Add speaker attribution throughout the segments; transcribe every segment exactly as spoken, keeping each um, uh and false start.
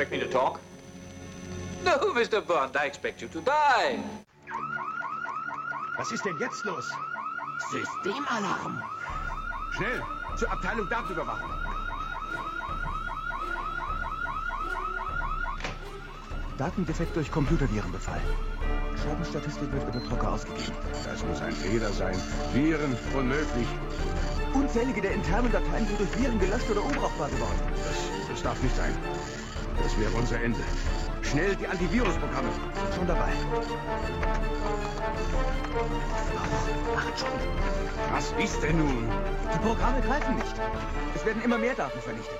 Speaker 1: expect me to talk? No, Mister Bond, I expect you to die.
Speaker 2: Was ist denn jetzt los?
Speaker 3: Systemalarm.
Speaker 2: Schnell, zur Abteilung Datenüberwachung.
Speaker 4: Datendefekt durch Computervirenbefall. Schadensstatistik wird über Drucker ausgegeben.
Speaker 2: Das muss ein Fehler sein. Viren, unmöglich.
Speaker 4: Unzählige der internen Dateien sind durch Viren gelöscht oder unbrauchbar geworden.
Speaker 2: Das, das darf nicht sein. Das wäre unser Ende. Schnell die Antivirusprogramme.
Speaker 4: Sind schon dabei.
Speaker 3: Macht schon.
Speaker 2: Was ist denn nun?
Speaker 4: Die Programme greifen nicht. Es werden immer mehr Daten vernichtet.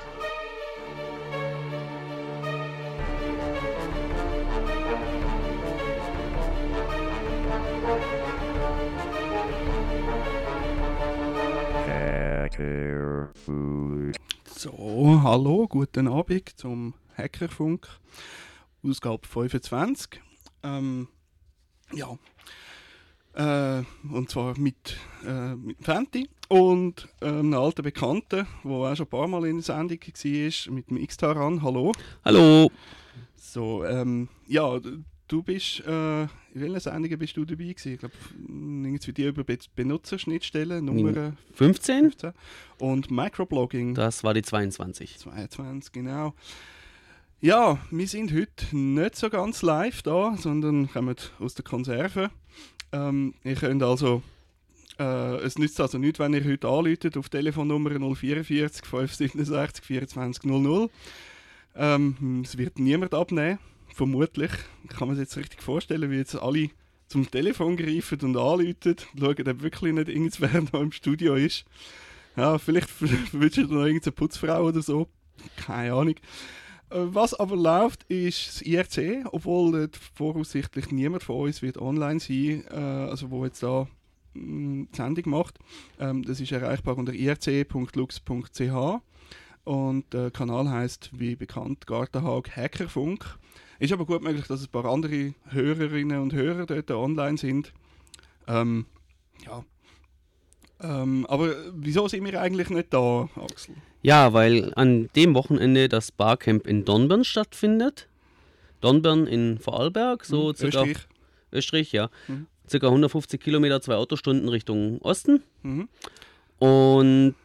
Speaker 5: So, hallo, guten Abend zum Hackerfunk, Ausgabe fünfundzwanzig. Ähm, ja, äh, und zwar mit, äh, mit Fenty und äh, einem alten Bekannten, der auch schon ein paar Mal in der Sendung war, mit dem X-Taran. Hallo.
Speaker 6: Hallo.
Speaker 5: So, ähm, ja, du bist, äh, in welchen Sendungen bist du dabei gewesen? Ich glaube, irgendwie die über Be- Benutzerschnittstellen, Nummer
Speaker 6: fünfzehn.
Speaker 5: fünfzehn. Und Microblogging.
Speaker 6: Das war die zweiundzwanzig.
Speaker 5: zweiundzwanzig, genau. Ja, wir sind heute nicht so ganz live da, sondern kommen aus der Konserve. Ähm, ihr könnt also, äh, es nützt also nichts, wenn ihr heute anruft auf Telefonnummer null vierundvierzig fünf siebenundsechzig vierundzwanzig null null. Ähm, es wird niemand abnehmen, vermutlich. Kann man sich jetzt richtig vorstellen, wie jetzt alle zum Telefon greifen und anrufen und schauen, ob wirklich nicht irgendwer noch im Studio ist. Ja, vielleicht wünscht ihr noch irgendeine Putzfrau oder so. Keine Ahnung. Was aber läuft, ist das I R C, obwohl voraussichtlich niemand von uns wird online sein, äh, also wo jetzt da mh, die Sendung macht. Ähm, das ist erreichbar unter i r c punkt lux punkt c h und der Kanal heisst, wie bekannt, Gartenhag Hackerfunk. Ist aber gut möglich, dass ein paar andere Hörerinnen und Hörer dort online sind. Ähm, ja. Ähm, aber wieso sind wir eigentlich nicht da, Axel?
Speaker 6: Ja, weil an dem Wochenende das Barcamp in Dornbirn stattfindet. Dornbirn in Vorarlberg, so
Speaker 5: hm,
Speaker 6: circa.
Speaker 5: Österreich.
Speaker 6: Österreich, ja.
Speaker 5: Mhm.
Speaker 6: Circa hundertfünfzig Kilometer, zwei Autostunden Richtung Osten.
Speaker 5: Mhm.
Speaker 6: Und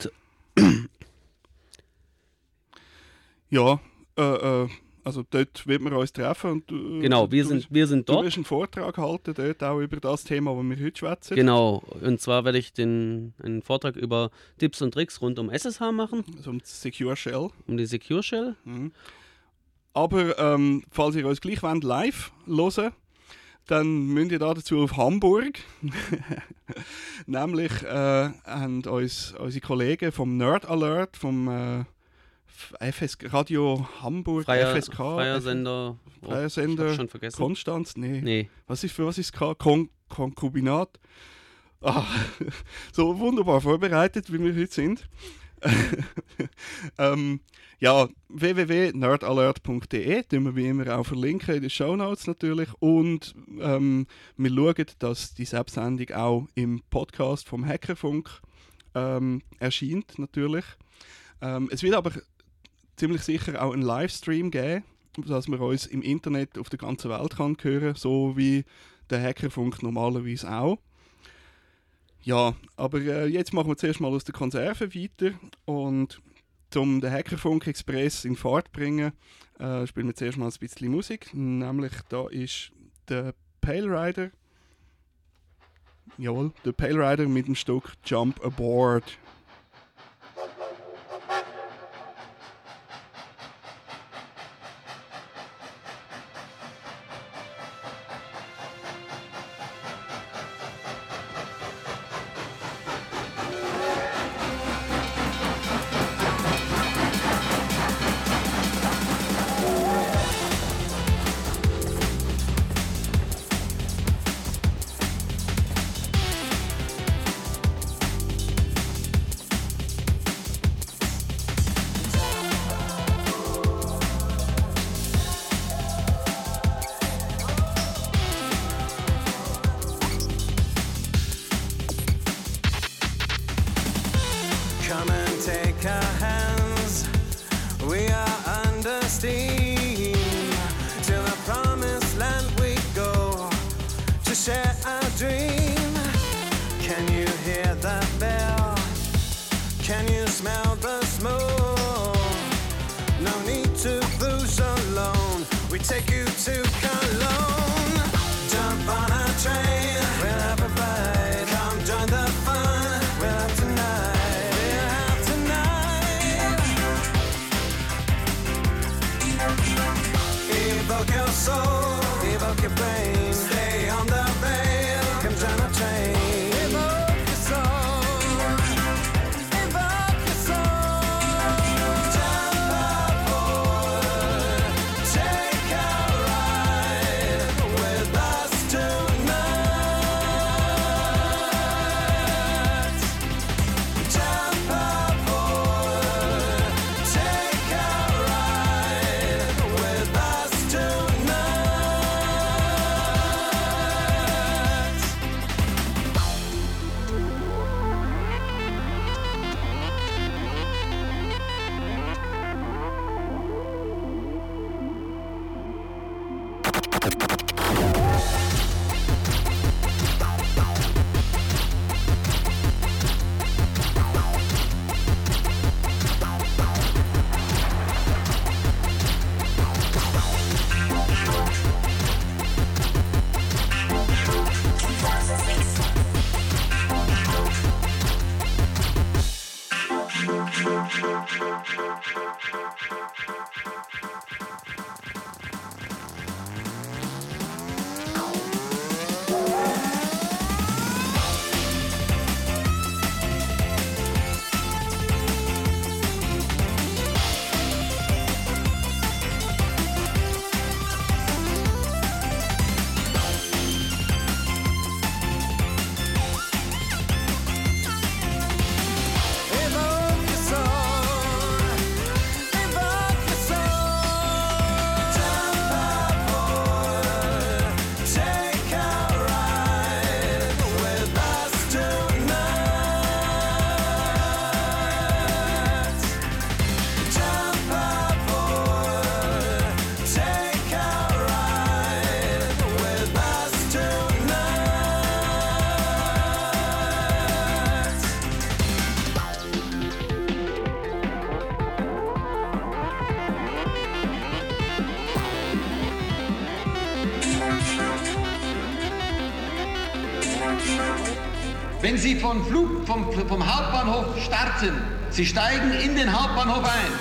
Speaker 5: ja, äh, äh, also dort wird man uns treffen. Und, äh,
Speaker 6: genau, wir
Speaker 5: du
Speaker 6: sind,
Speaker 5: wirst,
Speaker 6: wir sind
Speaker 5: du
Speaker 6: dort.
Speaker 5: wirst einen Vortrag halten dort auch über das Thema, das wir heute schwätzen.
Speaker 6: Genau, und zwar werde ich den, einen Vortrag über Tipps und Tricks rund um S S H machen.
Speaker 5: Also um die Secure Shell.
Speaker 6: Um die Secure Shell.
Speaker 5: Mhm. Aber ähm, falls ihr uns gleich wollt, live hören, dann müsst ihr da dazu auf Hamburg. Nämlich äh, haben uns unsere Kollegen vom Nerd Alert, vom äh, F S K, Radio Hamburg,
Speaker 6: Freier,
Speaker 5: F S K,
Speaker 6: Freier Sender.
Speaker 5: F- Freier Sender,
Speaker 6: Ich hab's schon vergessen.
Speaker 5: Konstanz, nee.
Speaker 6: Nee.
Speaker 5: Was ist für was ist K? Kon Konkubinat? Ah, so wunderbar vorbereitet, wie wir heute sind. ähm, ja, w w w punkt nerdalert punkt d e tun wir wie immer auch verlinken in den Shownotes natürlich. Und ähm, wir schauen, dass die Selbstsendung auch im Podcast vom Hackerfunk ähm, erscheint natürlich. Ähm, es wird aber ziemlich sicher auch einen Livestream geben, dass man uns im Internet auf der ganzen Welt kann hören, so wie der Hackerfunk normalerweise auch. Ja, aber äh, jetzt machen wir zuerst mal aus der Konserve weiter und um den Hackerfunk Express in Fahrt zu bringen, äh, spielen wir zuerst mal ein bisschen Musik, nämlich da ist der Pale Rider, jawohl, der Pale Rider mit dem Stück Jump Aboard.
Speaker 7: Come and take our hands, we are under steam. smell the smoke. No need to booze alone. We take you to Cologne. Jump on a train, we'll have a ride. Come join the fun, we'll have tonight. We'll have tonight. Evoke your soul, evoke your brain. Stay on the rail, come join our train. Evoke your soul, evoke your soul. Jump aboard, take a ride with us tonight. Jump aboard, take a ride with us tonight. Evoke your soul, evoke your soul. Jump aboard, take a ride with us tonight. Jump aboard, take a ride with us tonight.
Speaker 8: Wenn Sie von Flug, vom, vom Hauptbahnhof starten, Sie steigen in den Hauptbahnhof ein.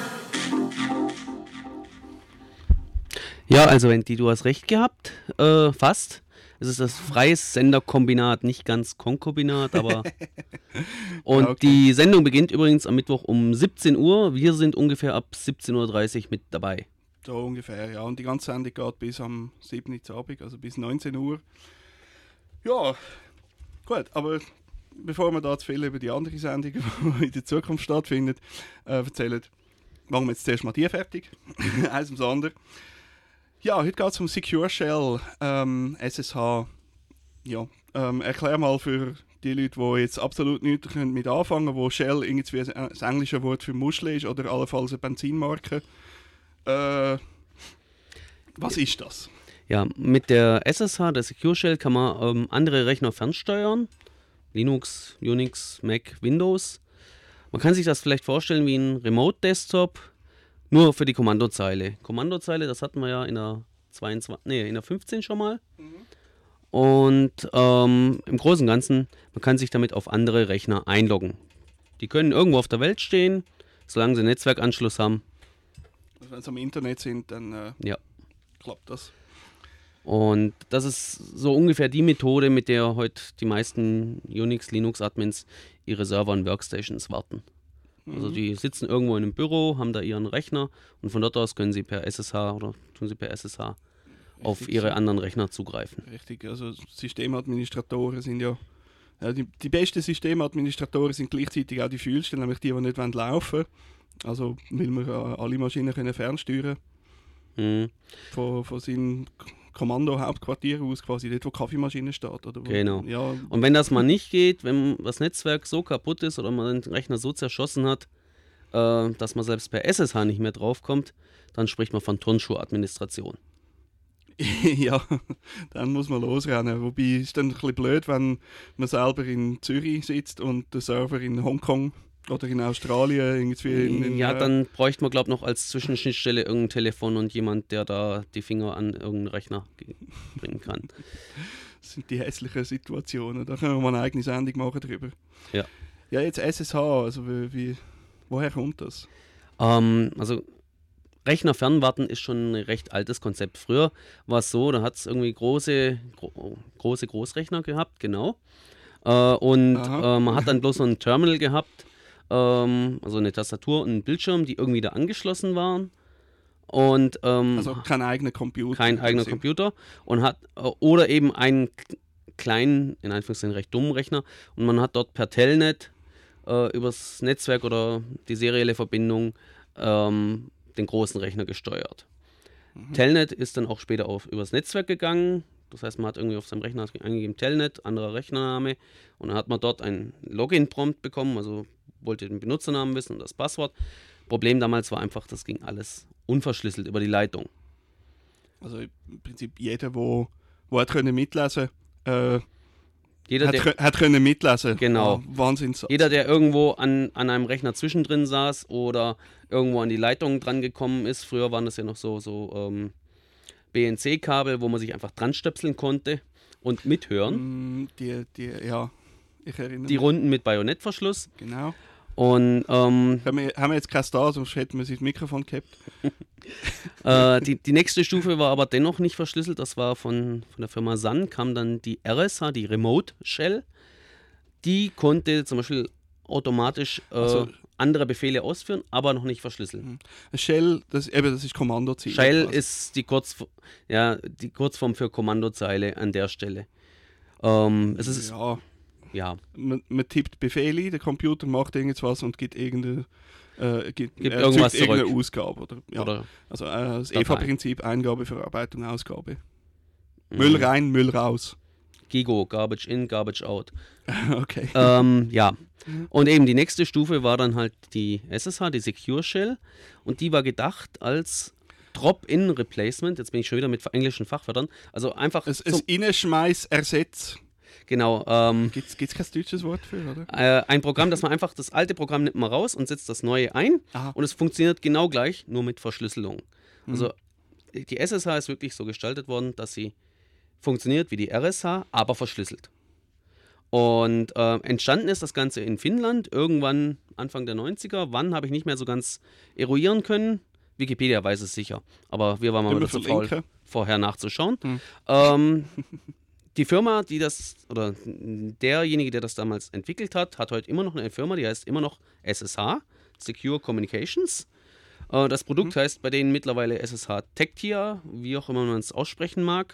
Speaker 6: Ja, also Wendy, du hast recht gehabt, äh, fast. Es ist das freies Senderkombinat, nicht ganz Konkubinat, aber... Und
Speaker 5: Ja, okay.
Speaker 6: die Sendung beginnt übrigens am Mittwoch um siebzehn Uhr. Wir sind ungefähr ab siebzehn Uhr dreißig mit dabei.
Speaker 5: So ungefähr, ja. Und die ganze Sendung geht bis am siebten Uhr Abend, also bis neunzehn Uhr. Ja, gut, aber bevor wir da zu viel über die andere Sendung, die in der Zukunft stattfindet, äh, erzählen, machen wir jetzt zuerst mal die fertig. Eins ums andere. Ja, heute geht es um Secure Shell, ähm, S S H. Ja, ähm, erklär mal für die Leute, die jetzt absolut nichts mit anfangen können, wo Shell irgendwie das englische Wort für Muschel ist oder allenfalls eine Benzinmarke. Äh, was ist das?
Speaker 6: Ja, mit der S S H, der Secure Shell, kann man ähm, andere Rechner fernsteuern. Linux, Unix, Mac, Windows. Man kann sich das vielleicht vorstellen wie ein Remote-Desktop, nur für die Kommandozeile. Kommandozeile, das hatten wir ja in der zweiundzwanzig, nee, in der fünfzehn schon mal. Und ähm, im Großen und Ganzen, man kann sich damit auf andere Rechner einloggen. Die können irgendwo auf der Welt stehen, solange sie einen Netzwerkanschluss haben.
Speaker 5: Also wenn sie am Internet sind, dann äh,
Speaker 6: Ja.
Speaker 5: klappt das.
Speaker 6: Und das ist so ungefähr die Methode, mit der heute die meisten Unix, Linux-Admins ihre Server und Workstations warten. Also die sitzen irgendwo in einem Büro, haben da ihren Rechner und von dort aus können sie per S S H oder tun sie per S S H auf
Speaker 5: Richtig
Speaker 6: ihre
Speaker 5: so.
Speaker 6: anderen Rechner zugreifen.
Speaker 5: Richtig, also Systemadministratoren sind ja, ja die, die besten Systemadministratoren sind gleichzeitig auch die fühlsten, nämlich die, die nicht wollen laufen. Also will man äh, alle Maschinen können fernsteuern
Speaker 6: Mhm.
Speaker 5: von, von seinem Kommando-Hauptquartier aus, quasi dort, wo die Kaffeemaschine steht. Oder wo,
Speaker 6: Genau.
Speaker 5: Ja,
Speaker 6: Und wenn das mal nicht geht, wenn das Netzwerk so kaputt ist oder man den Rechner so zerschossen hat, äh, dass man selbst per S S H nicht mehr draufkommt, dann spricht man von Turnschuh-Administration.
Speaker 5: ja, dann muss man losrennen. Wobei es dann ein bisschen blöd, wenn man selber in Zürich sitzt und der Server in Hongkong Oder in Australien irgendwie. In, in,
Speaker 6: ja,
Speaker 5: äh,
Speaker 6: dann bräuchte man, glaube ich, noch als Zwischenschnittstelle irgendein Telefon und jemand, der da die Finger an irgendeinen Rechner ge- bringen kann.
Speaker 5: Das sind die hässlichen Situationen. Da können wir mal eine eigene Sendung machen drüber.
Speaker 6: Ja.
Speaker 5: Ja, jetzt S S H, also wie, wie, woher kommt das?
Speaker 6: Ähm, also Rechner fernwarten ist schon ein recht altes Konzept. Früher war es so, da hat es irgendwie große, gro- große Großrechner gehabt, genau. Äh, und
Speaker 5: Aha.
Speaker 6: äh, man hat dann bloß so ein Terminal gehabt, ähm, also eine Tastatur und ein Bildschirm, die irgendwie da angeschlossen waren. Und ähm,
Speaker 5: Also kein eigener Computer.
Speaker 6: kein
Speaker 5: im
Speaker 6: eigener
Speaker 5: Prinzip.
Speaker 6: Computer und hat äh, oder eben einen k- kleinen, in Anführungszeichen recht dummen Rechner und man hat dort per Telnet äh, übers Netzwerk oder die serielle Verbindung ähm, den großen Rechner gesteuert.
Speaker 5: Mhm.
Speaker 6: Telnet ist dann auch später auf übers Netzwerk gegangen. Das heißt, man hat irgendwie auf seinem Rechner eingegeben Telnet, anderer Rechnername und dann hat man dort einen Login-Prompt bekommen, also wollte den Benutzernamen wissen und das Passwort. Problem damals war einfach, das ging alles unverschlüsselt über die Leitung.
Speaker 5: Also im Prinzip jeder, wo, wo hat können mitlesen, äh,
Speaker 6: Jeder,
Speaker 5: hat,
Speaker 6: der,
Speaker 5: kö- hat können mitlesen.
Speaker 6: Genau.
Speaker 5: Ja, Wahnsinnssatz.
Speaker 6: jeder, der irgendwo an, an einem Rechner zwischendrin saß oder irgendwo an die Leitung dran gekommen ist, früher waren das ja noch so, so ähm, B N C-Kabel, wo man sich einfach dran stöpseln konnte und mithören.
Speaker 5: Mm, Die, die, ja, ich erinnere
Speaker 6: Die
Speaker 5: mich.
Speaker 6: Runden mit Bajonettverschluss.
Speaker 5: Genau.
Speaker 6: Und ähm,
Speaker 5: Haben wir, haben wir jetzt keinen Star, sonst hätten wir sich das Mikrofon gehabt.
Speaker 6: äh, die, die nächste Stufe war aber dennoch nicht verschlüsselt. Das war von, von der Firma Sun, kam dann die R S H, die Remote Shell. Die konnte zum Beispiel automatisch äh,
Speaker 5: Also-
Speaker 6: andere Befehle ausführen, aber noch nicht verschlüsseln.
Speaker 5: Shell, das, eben, das ist Kommandoziel.
Speaker 6: Shell
Speaker 5: quasi.
Speaker 6: ist die, Kurz, ja, die Kurzform für Kommandozeile an der Stelle. Ähm, es ist, ja.
Speaker 5: Ja, man, man tippt Befehle ein, der Computer macht irgendwas und gibt irgendeine, äh, gibt,
Speaker 6: Gibt
Speaker 5: äh,
Speaker 6: irgendwas
Speaker 5: zückt irgendeine
Speaker 6: zurück.
Speaker 5: Ausgabe. Oder, ja.
Speaker 6: Oder
Speaker 5: also äh, das
Speaker 6: Datei.
Speaker 5: E V A-Prinzip, Eingabe, Verarbeitung, Ausgabe.
Speaker 6: Mhm.
Speaker 5: Müll rein, Müll raus.
Speaker 6: Gigo, Garbage in, Garbage out.
Speaker 5: Okay.
Speaker 6: ähm, ja. Und eben die nächste Stufe war dann halt die S S H, die Secure Shell. Und die war gedacht als Drop-in-Replacement. Jetzt bin ich schon wieder mit englischen Fachwörtern. Also einfach.
Speaker 5: Es,
Speaker 6: zum,
Speaker 5: es Innenschmeiß, Ersatz.
Speaker 6: genau. Ähm,
Speaker 5: Gibt es kein deutsches Wort für, oder?
Speaker 6: äh, ein Programm, das man einfach, das alte Programm nimmt man raus und setzt das neue ein.
Speaker 5: Aha.
Speaker 6: Und es funktioniert genau gleich, nur mit Verschlüsselung. Also die S S H ist wirklich so gestaltet worden, dass sie funktioniert wie die R S H, aber verschlüsselt. Und äh, entstanden ist das Ganze in Finnland, irgendwann Anfang der neunziger. Wann, habe ich nicht mehr so ganz eruieren können. Wikipedia weiß es sicher, aber wir waren mal
Speaker 5: Immer
Speaker 6: wieder zu faul,
Speaker 5: verlinken.
Speaker 6: vorher nachzuschauen.
Speaker 5: Hm.
Speaker 6: Ähm, die Firma, die das, oder derjenige, der das damals entwickelt hat, hat heute immer noch eine Firma, die heißt immer noch S S H, Secure Communications. Äh, das Produkt
Speaker 5: Mhm.
Speaker 6: heißt bei denen mittlerweile S S H Tectia, wie auch immer man es aussprechen mag.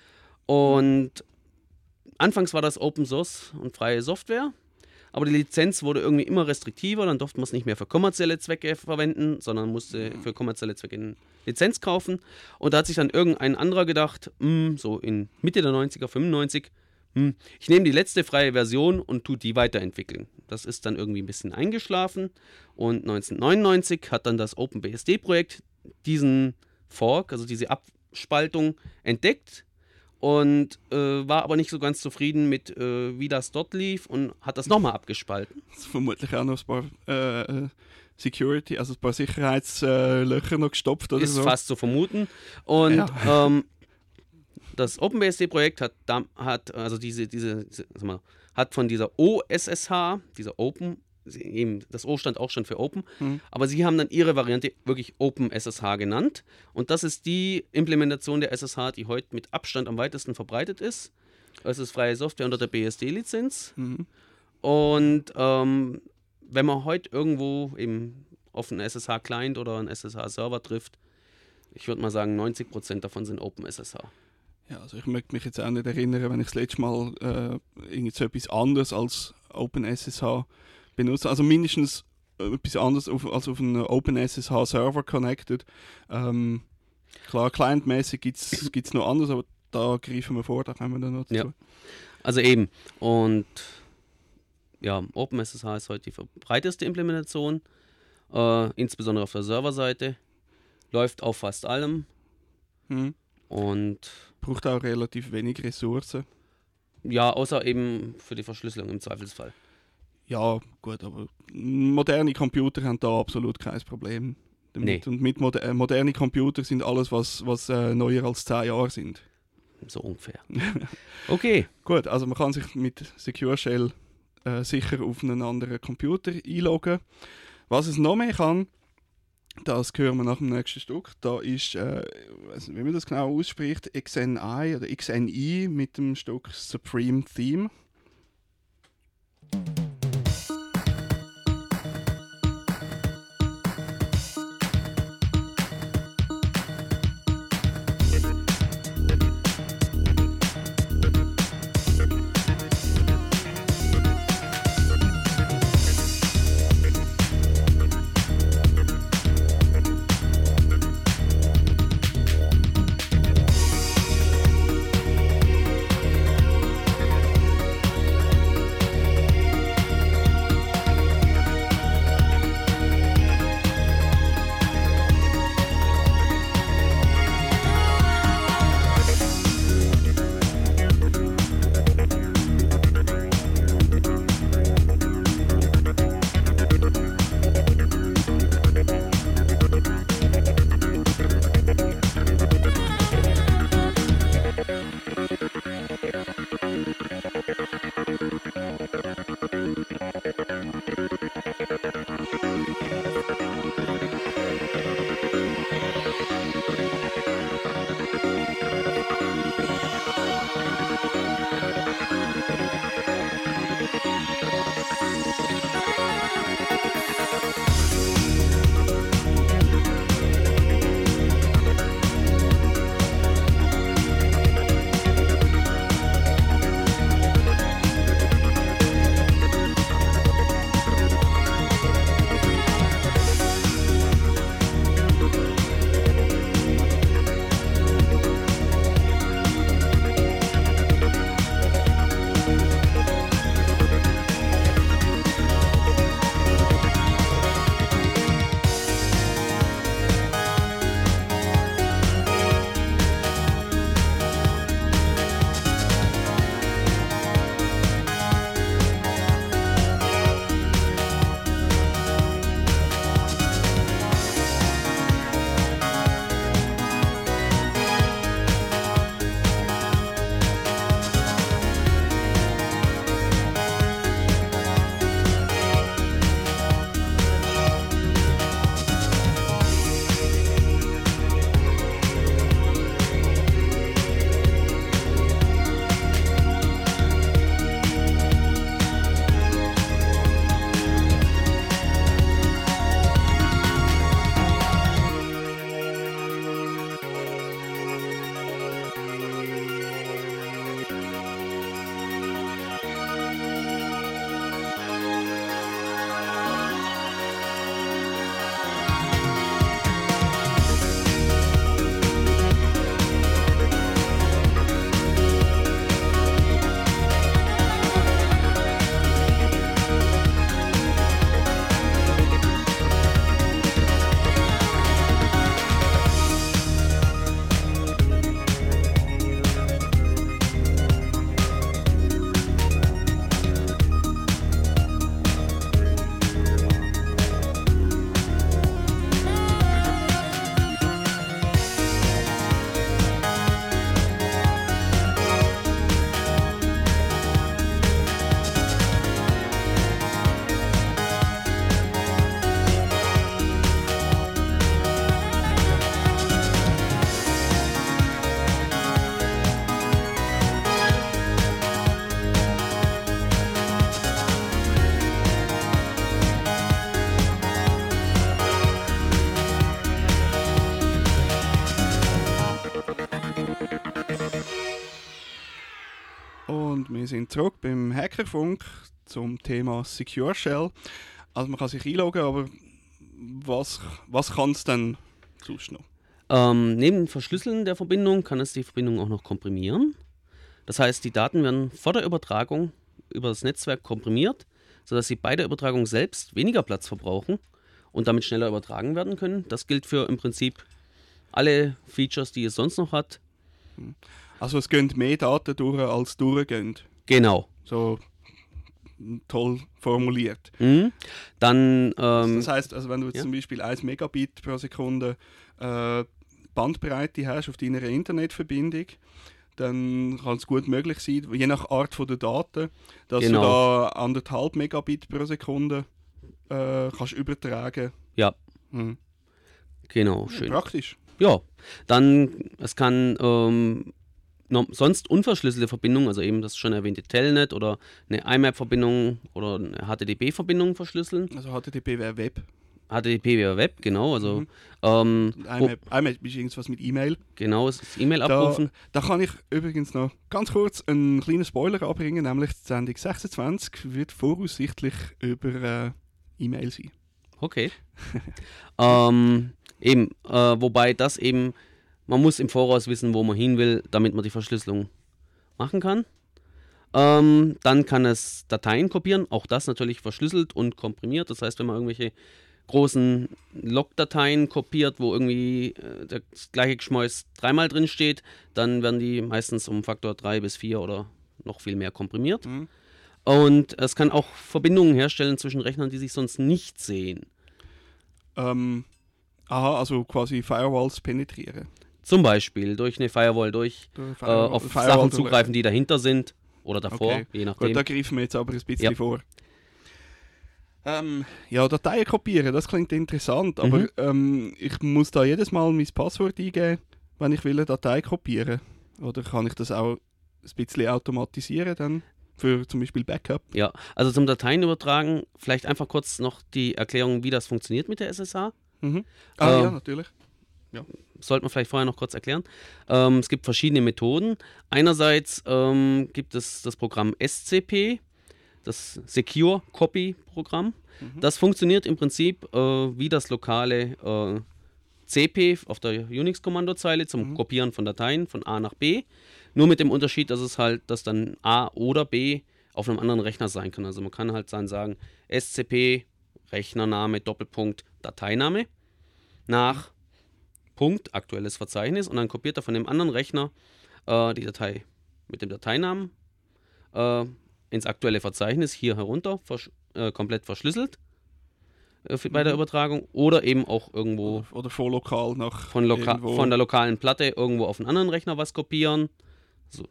Speaker 6: Und anfangs war das Open Source und freie Software, aber die Lizenz wurde irgendwie immer restriktiver, dann durfte man es nicht mehr für kommerzielle Zwecke verwenden, sondern musste für kommerzielle Zwecke eine Lizenz kaufen. Und da hat sich dann irgendein anderer gedacht, hm, so in Mitte der neunziger, fünfundneunzig, hm, ich nehme die letzte freie Version und tue die weiterentwickeln. Das ist dann irgendwie ein bisschen eingeschlafen und neunzehnhundertneunundneunzig hat dann das OpenBSD-Projekt diesen Fork, also diese Abspaltung, entdeckt und äh, war aber nicht so ganz zufrieden mit, äh, wie das dort lief und hat das nochmal abgespalten.
Speaker 5: Das ist vermutlich auch noch ein paar äh, äh, Security, also ein paar Sicherheitslöcher noch gestopft oder
Speaker 6: Ist
Speaker 5: so.
Speaker 6: fast zu vermuten. Und
Speaker 5: Ja.
Speaker 6: ähm, das OpenBSD-Projekt hat, dam- hat also diese, diese, diese sag mal, hat von dieser O S S H, dieser Open, eben, das O stand auch schon für Open,
Speaker 5: Mhm.
Speaker 6: aber sie haben dann ihre Variante wirklich OpenSSH genannt. Und das ist die Implementation der S S H, die heute mit Abstand am weitesten verbreitet ist. Es ist freie Software unter der B S D-Lizenz.
Speaker 5: Mhm.
Speaker 6: Und ähm, wenn man heute irgendwo eben auf einen S S H-Client oder einen S S H-Server trifft, ich würde mal sagen, neunzig Prozent davon sind OpenSSH.
Speaker 5: Ja, also ich möchte mich jetzt auch nicht erinnern, wenn ich das letzte Mal äh, irgend so etwas anderes als OpenSSH benutze. Also mindestens äh, etwas anderes auf, als auf einen OpenSSH-Server connected. Ähm, klar, clientmäßig gibt es noch anders, aber da greifen wir vor, da kommen wir dann noch dazu.
Speaker 6: Ja. Also eben. Und ja, OpenSSH ist heute die verbreiteste Implementation, äh, insbesondere auf der Serverseite. Läuft auf fast allem
Speaker 5: Mhm.
Speaker 6: und
Speaker 5: Braucht auch relativ wenig Ressourcen.
Speaker 6: ja, außer eben für die Verschlüsselung im Zweifelsfall.
Speaker 5: Ja, gut, aber moderne Computer haben da absolut kein Problem damit.
Speaker 6: Nee.
Speaker 5: Und mit moder- äh, moderne Computer sind alles, was, was äh, neuer als zehn Jahre sind.
Speaker 6: So ungefähr. Okay.
Speaker 5: Gut, also man kann sich mit Secure Shell äh, sicher auf einen anderen Computer einloggen. Was es noch mehr kann, das hören wir nach dem nächsten Stück. Da ist, äh, ich weiß nicht, wie man das genau ausspricht, X N I oder X N I mit dem Stück Supreme Theme. Und wir sind zurück beim Hackerfunk zum Thema Secure Shell. Also man kann sich einloggen, aber was, was kann es denn sonst noch?
Speaker 6: Ähm, neben dem Verschlüsseln der Verbindung kann es die Verbindung auch noch komprimieren. Das heißt, die Daten werden vor der Übertragung über das Netzwerk komprimiert, sodass sie bei der Übertragung selbst weniger Platz verbrauchen und damit schneller übertragen werden können. Das gilt für im Prinzip alle Features, die es sonst noch hat.
Speaker 5: Also es gehen mehr Daten durch, als durchgehen.
Speaker 6: Genau.
Speaker 5: So toll formuliert.
Speaker 6: Mhm. Dann, ähm,
Speaker 5: Das heißt, also wenn du jetzt
Speaker 6: ja.
Speaker 5: zum Beispiel eins Megabit pro Sekunde äh, Bandbreite hast auf deiner Internetverbindung, dann kann es gut möglich sein, je nach Art von der Daten, dass
Speaker 6: Genau.
Speaker 5: du da anderthalb Megabit pro Sekunde äh, kannst übertragen.
Speaker 6: ja,
Speaker 5: Hm.
Speaker 6: genau, schön.
Speaker 5: Praktisch.
Speaker 6: Ja, dann, es kann ähm, no, sonst unverschlüsselte Verbindungen, also eben das schon erwähnte Telnet oder eine I M A P-Verbindung oder eine H T T P-Verbindung verschlüsseln.
Speaker 5: Also H T T P wäre Web.
Speaker 6: H T T P wäre Web, genau, also
Speaker 5: Mhm.
Speaker 6: ähm,
Speaker 5: I
Speaker 6: wo,
Speaker 5: M A P ist irgendwas mit E-Mail.
Speaker 6: genau, es ist E-Mail
Speaker 5: Da,
Speaker 6: abrufen.
Speaker 5: da kann ich übrigens noch ganz kurz einen kleinen Spoiler anbringen, nämlich die Sendung sechsundzwanzig wird voraussichtlich über äh, E-Mail sein.
Speaker 6: Okay. ähm, eben, äh, wobei das eben, man muss im Voraus wissen, wo man hin will, damit man die Verschlüsselung machen kann. Ähm, dann kann es Dateien kopieren, auch das natürlich verschlüsselt und komprimiert. Das heißt, wenn man irgendwelche großen Log-Dateien kopiert, wo irgendwie äh, das gleiche Geschmäus dreimal drin steht, dann werden die meistens um Faktor drei bis vier oder noch viel mehr komprimiert.
Speaker 5: Mhm.
Speaker 6: Und es kann auch Verbindungen herstellen zwischen Rechnern, die sich sonst nicht sehen.
Speaker 5: Ähm, aha, also quasi Firewalls penetrieren.
Speaker 6: Zum Beispiel durch eine Firewall, durch
Speaker 5: Durch
Speaker 6: äh,
Speaker 5: Firewall-
Speaker 6: auf
Speaker 5: Firewall
Speaker 6: Sachen
Speaker 5: durch-
Speaker 6: zugreifen, die dahinter sind oder davor,
Speaker 5: Okay.
Speaker 6: je nachdem.
Speaker 5: Gut, da greifen wir jetzt aber ein bisschen
Speaker 6: Ja.
Speaker 5: vor. Ähm, ja, Dateien kopieren, das klingt interessant, aber
Speaker 6: Mhm.
Speaker 5: ähm, ich muss da jedes Mal mein Passwort eingeben, wenn ich will eine Datei kopieren. Oder kann ich das auch ein bisschen automatisieren dann für zum Beispiel Backup?
Speaker 6: Ja, also zum Dateien übertragen, vielleicht einfach kurz noch die Erklärung, wie das funktioniert mit der S S H.
Speaker 5: Mhm. Ah
Speaker 6: Ähm,
Speaker 5: ja, natürlich.
Speaker 6: Sollte man vielleicht vorher noch kurz erklären. Ähm, es gibt verschiedene Methoden. Einerseits ähm, gibt es das Programm S C P, das Secure Copy Programm. Das funktioniert im Prinzip äh, wie das lokale äh, C P auf der Unix-Kommandozeile zum Kopieren von Dateien von A nach B. Nur mit dem Unterschied, dass es halt, dass dann A oder B auf einem anderen Rechner sein kann. Also man kann halt dann sagen, S C P, Rechnername, Doppelpunkt, Dateiname, nach Punkt, aktuelles Verzeichnis, und dann kopiert er von dem anderen Rechner äh, die Datei mit dem Dateinamen äh, ins aktuelle Verzeichnis hier herunter, versch äh, komplett verschlüsselt äh, für, bei der Übertragung, oder eben auch irgendwo
Speaker 5: Oder, oder von lokal nach
Speaker 6: von, loka
Speaker 5: irgendwo.
Speaker 6: von der lokalen Platte irgendwo auf einen anderen Rechner was kopieren. So.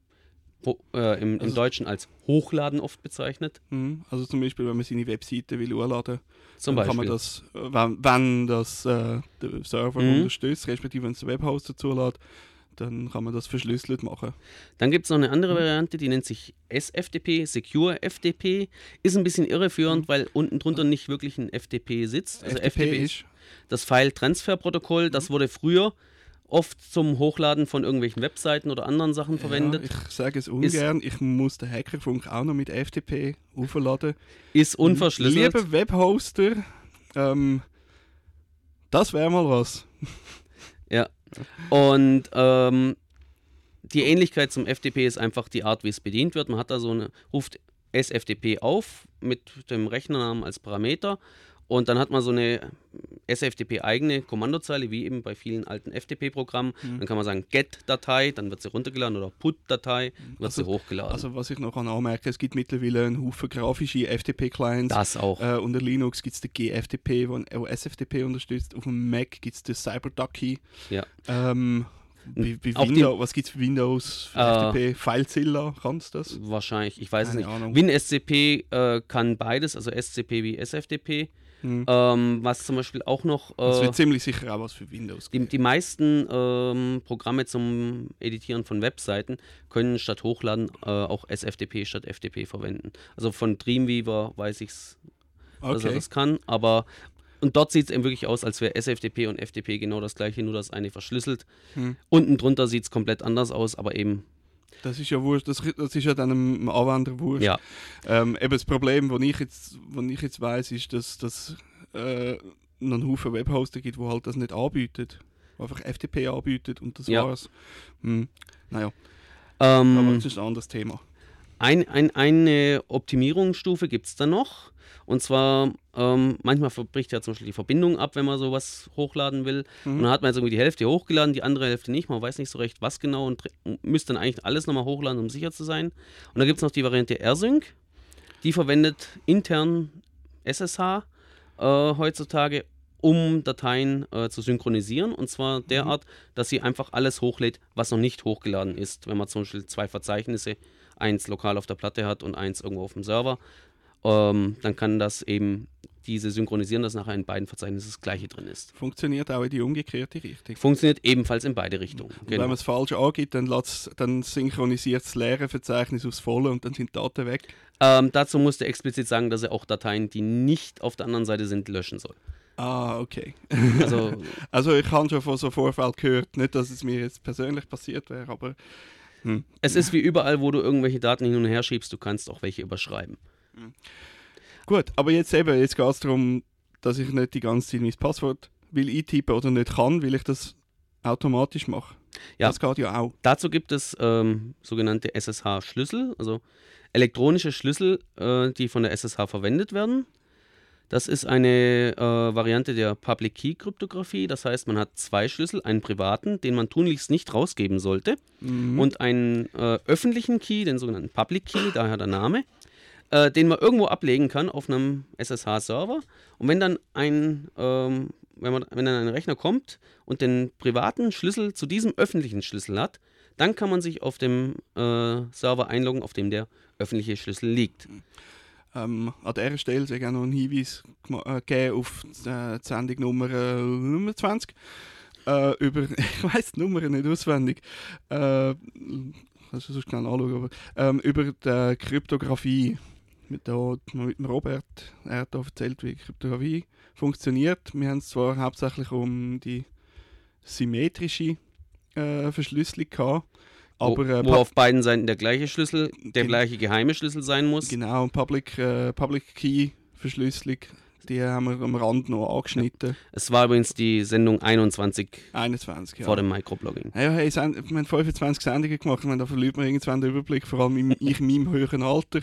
Speaker 6: Ho äh, im, im
Speaker 5: Also-
Speaker 6: Deutschen als Hochladen oft bezeichnet.
Speaker 5: Mhm. Also zum Beispiel, wenn man seine Webseite will hochladen,
Speaker 6: Zum
Speaker 5: dann kann
Speaker 6: Beispiel.
Speaker 5: man das, äh, wenn, wenn das äh, der Server
Speaker 6: Mhm.
Speaker 5: unterstützt, respektive wenn es der Webhoster zulässt, dann kann man das verschlüsselt machen.
Speaker 6: Dann gibt es noch eine andere Variante, die nennt sich S F T P, Secure F T P. Ist ein bisschen irreführend, weil unten drunter nicht wirklich ein F T P sitzt. Also
Speaker 5: F T P ist
Speaker 6: das File-Transfer-Protokoll. Das wurde früher oft zum Hochladen von irgendwelchen Webseiten oder anderen Sachen verwendet.
Speaker 5: Ja, ich sage es ungern, ich muss den Hackerfunk auch noch mit F T P aufladen.
Speaker 6: Ist unverschlüsselt.
Speaker 5: Lieber Webhoster, ähm, das wäre mal was.
Speaker 6: Ja. Und ähm, die Ähnlichkeit zum F T P ist einfach die Art, wie es bedient wird. Man hat da so eine, ruft S F T P auf mit dem Rechnernamen als Parameter, und dann hat man so eine S F T P-eigene Kommandozeile, wie eben bei vielen alten F T P-Programmen.
Speaker 5: Mhm.
Speaker 6: Dann kann man sagen Get-Datei, dann wird sie runtergeladen, oder Put-Datei, wird
Speaker 5: Also-
Speaker 6: sie hochgeladen.
Speaker 5: Also was ich noch kann anmerken, es gibt mittlerweile einen Haufen grafische F T P-Clients.
Speaker 6: das auch.
Speaker 5: Äh, unter Linux gibt es den G F T P, der S F T P unterstützt. Auf dem Mac gibt es den CyberDucky.
Speaker 6: Ja.
Speaker 5: Ähm, bei, bei
Speaker 6: Auch die-
Speaker 5: Windows, was gibt es für Windows für
Speaker 6: Äh,
Speaker 5: F T P? FileZilla, kannst du das?
Speaker 6: Wahrscheinlich, ich weiß es
Speaker 5: Keine
Speaker 6: nicht.
Speaker 5: Ahnung.
Speaker 6: WinSCP äh, kann beides, also S C P wie S F T P.
Speaker 5: Hm.
Speaker 6: Ähm, was zum Beispiel auch noch.
Speaker 5: Es
Speaker 6: Äh,
Speaker 5: wird ziemlich sicher auch was für Windows
Speaker 6: Die,
Speaker 5: geben.
Speaker 6: die meisten ähm, Programme zum Editieren von Webseiten können statt Hochladen äh, auch S F T P statt F T P verwenden. Also von Dreamweaver weiß ich es, dass er
Speaker 5: Okay.
Speaker 6: das kann, aber und dort sieht es eben wirklich aus, als wäre S F T P und F T P genau das gleiche, nur das eine verschlüsselt.
Speaker 5: Hm.
Speaker 6: Unten drunter sieht es komplett anders aus, aber eben,
Speaker 5: Das ist ja wurscht, das, das ist ja dann einem Anwender wurscht.
Speaker 6: ja.
Speaker 5: Ähm, eben das Problem, das ich jetzt, wo ich jetzt weiss, ist, dass es äh, noch einen Haufen Webhoster gibt, die halt das nicht anbieten. Die einfach F T P anbieten und das
Speaker 6: Ja.
Speaker 5: war's. Hm. Naja, aber
Speaker 6: Ähm,
Speaker 5: das ist ein anderes Thema.
Speaker 6: Ein, ein, eine Optimierungsstufe gibt es da noch. Und zwar, ähm, manchmal bricht ja zum Beispiel die Verbindung ab, wenn man sowas hochladen will.
Speaker 5: Mhm.
Speaker 6: Und dann hat man jetzt irgendwie die Hälfte hochgeladen, die andere Hälfte nicht. Man weiß nicht so recht, was genau, und dr- müsste dann eigentlich alles nochmal hochladen, um sicher zu sein. Und dann gibt es noch die Variante AirSync. Die verwendet intern S S H äh, heutzutage, um Dateien äh, zu synchronisieren. Und zwar derart, dass sie einfach alles hochlädt, was noch nicht hochgeladen ist. Wenn man zum Beispiel zwei Verzeichnisse, eins lokal auf der Platte hat und eins irgendwo auf dem Server, ähm, dann kann das eben diese synchronisieren, dass nachher in beiden Verzeichnissen das gleiche drin ist.
Speaker 5: Funktioniert auch in die umgekehrte Richtung.
Speaker 6: Funktioniert ebenfalls in beide Richtungen.
Speaker 5: Und
Speaker 6: Genau.
Speaker 5: wenn man es falsch angibt, dann, lässt's- dann synchronisiert das leere Verzeichnis aufs Volle und dann sind die Daten weg.
Speaker 6: Ähm, dazu musste explizit sagen, dass er auch Dateien, die nicht auf der anderen Seite sind, löschen soll.
Speaker 5: Ah, okay.
Speaker 6: Also
Speaker 5: Also ich habe schon von so Vorfällen gehört, nicht, dass es mir jetzt persönlich passiert wäre, aber hm.
Speaker 6: es ist wie überall, wo du irgendwelche Daten hin und her schiebst, du kannst auch welche überschreiben.
Speaker 5: Gut, aber jetzt eben, jetzt geht es darum, dass ich nicht die ganze Zeit mein Passwort will eintippen oder nicht kann, weil ich das automatisch mache.
Speaker 6: Ja.
Speaker 5: Das geht ja auch.
Speaker 6: Dazu gibt es ähm, sogenannte S S H-Schlüssel, also elektronische Schlüssel, äh, die von der S S H verwendet werden. Das ist eine äh, Variante der Public Key Kryptographie. Das heißt, man hat zwei Schlüssel, einen privaten, den man tunlichst nicht rausgeben sollte,
Speaker 5: Mhm.
Speaker 6: und einen äh, öffentlichen Key, den sogenannten Public Key, daher der Name, äh, den man irgendwo ablegen kann auf einem S S H-Server. Und wenn dann ein, ähm, wenn, man, wenn dann ein Rechner kommt und den privaten Schlüssel zu diesem öffentlichen Schlüssel hat, dann kann man sich auf dem äh, Server einloggen, auf dem der öffentliche Schlüssel liegt.
Speaker 5: Ähm, an dieser Stelle soll ich auch noch einen Hinweis gema- äh, geben auf äh, die Sendung Nummer äh, Nummer zwanzig. Äh, über, ich weiss die Nummer nicht auswendig. Äh, kannst du sonst schnell anschauen. Aber, ähm, über die Kryptographie. Mit, da, mit dem Robert. Er hat da erzählt, wie Kryptographie funktioniert. Wir haben es zwar hauptsächlich um die symmetrische äh, Verschlüsselung gehabt. Aber,
Speaker 6: wo,
Speaker 5: äh,
Speaker 6: wo
Speaker 5: Pub-
Speaker 6: auf beiden Seiten der gleiche Schlüssel, der
Speaker 5: Gen-
Speaker 6: gleiche geheime Schlüssel sein muss.
Speaker 5: Genau, Public, äh, Public Key Verschlüsselung, die haben wir am Rand noch angeschnitten.
Speaker 6: Es war übrigens die Sendung einundzwanzig
Speaker 5: einundzwanzig, ja.
Speaker 6: vor dem Microblogging.
Speaker 5: Ja, hey, Send- wir haben fünfundzwanzig Sendungen gemacht, ich meine, da verliert man irgendwann den Überblick, vor allem in, ich in meinem höheren Alter.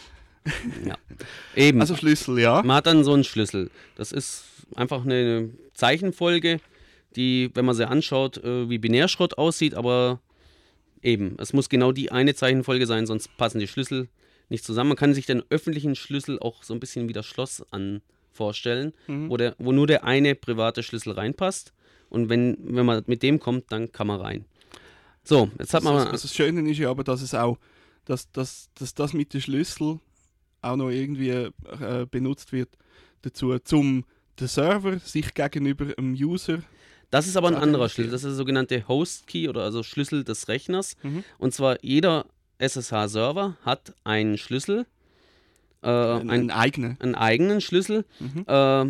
Speaker 6: Ja. Eben.
Speaker 5: Also Schlüssel, ja.
Speaker 6: Man hat dann so einen Schlüssel. Das ist einfach eine Zeichenfolge, die, wenn man sie anschaut, äh, wie Binärschrott aussieht, aber eben, es muss genau die eine Zeichenfolge sein, sonst passen die Schlüssel nicht zusammen. Man kann sich den öffentlichen Schlüssel auch so ein bisschen wie das Schloss an vorstellen,
Speaker 5: Mhm.
Speaker 6: wo, der, wo nur der eine private Schlüssel reinpasst. Und wenn, wenn man mit dem kommt, dann kann man rein. So, jetzt hat man
Speaker 5: Also,
Speaker 6: mal.
Speaker 5: also das Schöne ist ja aber, dass es auch, dass, dass, dass das mit dem Schlüssel auch noch irgendwie äh, benutzt wird dazu, zum der Server sich gegenüber einem User.
Speaker 6: Das ist aber ein
Speaker 5: zu
Speaker 6: anderer
Speaker 5: authentifizieren.
Speaker 6: Schlüssel. Das ist der sogenannte Host Key oder also Schlüssel des Rechners.
Speaker 5: Mhm.
Speaker 6: Und zwar jeder S S H-Server hat einen Schlüssel, äh,
Speaker 5: Einen,
Speaker 6: einen,
Speaker 5: einen eigenen.
Speaker 6: einen eigenen Schlüssel,
Speaker 5: Mhm.
Speaker 6: äh,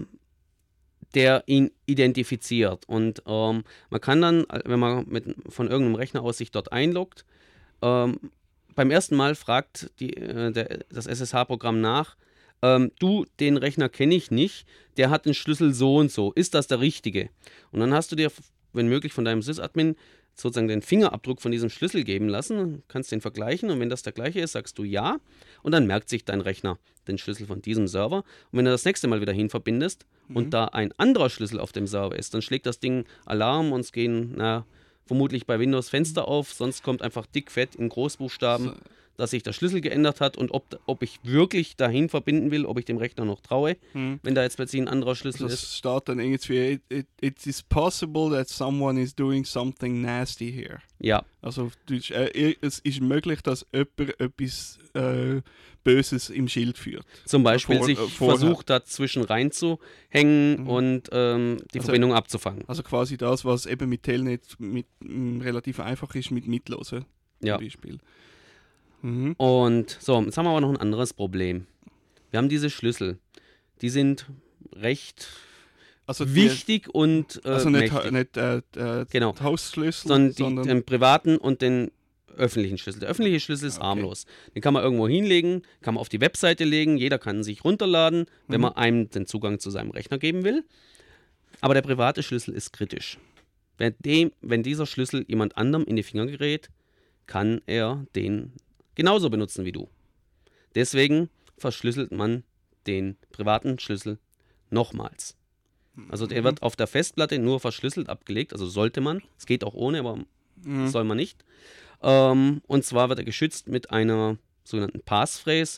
Speaker 6: der ihn identifiziert. Und ähm, man kann dann, äh, wenn man mit, von irgendeinem Rechner aus sich dort einloggt, ähm, beim ersten Mal fragt die, äh, der, das S S H-Programm nach, ähm, du, den Rechner kenne ich nicht, der hat den Schlüssel so und so, ist das der richtige? Und dann hast du dir, wenn möglich, von deinem Sysadmin sozusagen den Fingerabdruck von diesem Schlüssel geben lassen, kannst den vergleichen und wenn das der gleiche ist, sagst du ja und dann merkt sich dein Rechner den Schlüssel von diesem Server und wenn du das nächste Mal wieder hin verbindest
Speaker 5: Mhm.
Speaker 6: und da ein anderer Schlüssel auf dem Server ist, dann schlägt das Ding Alarm und es gehen, na, vermutlich bei Windows Fenster auf, sonst kommt einfach dickfett in Großbuchstaben,
Speaker 5: So.
Speaker 6: dass sich der Schlüssel geändert hat und ob, ob ich wirklich dahin verbinden will, ob ich dem Rechner noch traue,
Speaker 5: Mhm.
Speaker 6: wenn da jetzt plötzlich ein anderer Schlüssel
Speaker 5: Also
Speaker 6: ist.
Speaker 5: es steht dann irgendwie, it, it, it is possible that someone is doing something nasty here.
Speaker 6: Ja,
Speaker 5: Also auf Deutsch, äh, es ist möglich, dass jemand etwas äh, Böses im Schild führt.
Speaker 6: zum Beispiel
Speaker 5: Vor-
Speaker 6: sich
Speaker 5: äh, vorher.
Speaker 6: versucht dazwischen reinzuhängen
Speaker 5: Mhm.
Speaker 6: und ähm, die
Speaker 5: Also-
Speaker 6: Verbindung abzufangen.
Speaker 5: Also quasi das, was eben mit Telnet mit, m, relativ einfach ist mit Mitlosen
Speaker 6: Ja.
Speaker 5: zum Beispiel. Mhm.
Speaker 6: Und so, jetzt haben wir aber noch ein anderes Problem. Wir haben diese Schlüssel. Die sind recht
Speaker 5: Also die-
Speaker 6: wichtig und äh,
Speaker 5: also nicht,
Speaker 6: mächtig.
Speaker 5: nicht äh, äh,
Speaker 6: Genau.
Speaker 5: die Hausschlüssel,
Speaker 6: sondern, die,
Speaker 5: sondern
Speaker 6: den privaten und den öffentlichen Schlüssel. Der öffentliche Schlüssel ist
Speaker 5: Okay.
Speaker 6: harmlos. Den kann man irgendwo hinlegen, kann man auf die Webseite legen, jeder kann sich runterladen, wenn
Speaker 5: Mhm.
Speaker 6: man einem den Zugang zu seinem Rechner geben will. Aber der private Schlüssel ist kritisch. Wenn, dem, wenn dieser Schlüssel jemand anderem in die Finger gerät, kann er den genauso benutzen wie du. Deswegen verschlüsselt man den privaten Schlüssel nochmals. Also der wird auf der Festplatte nur verschlüsselt abgelegt, also sollte man. Es geht auch ohne, aber
Speaker 5: Mhm.
Speaker 6: soll man nicht. Ähm, und zwar wird er geschützt mit einer sogenannten Passphrase.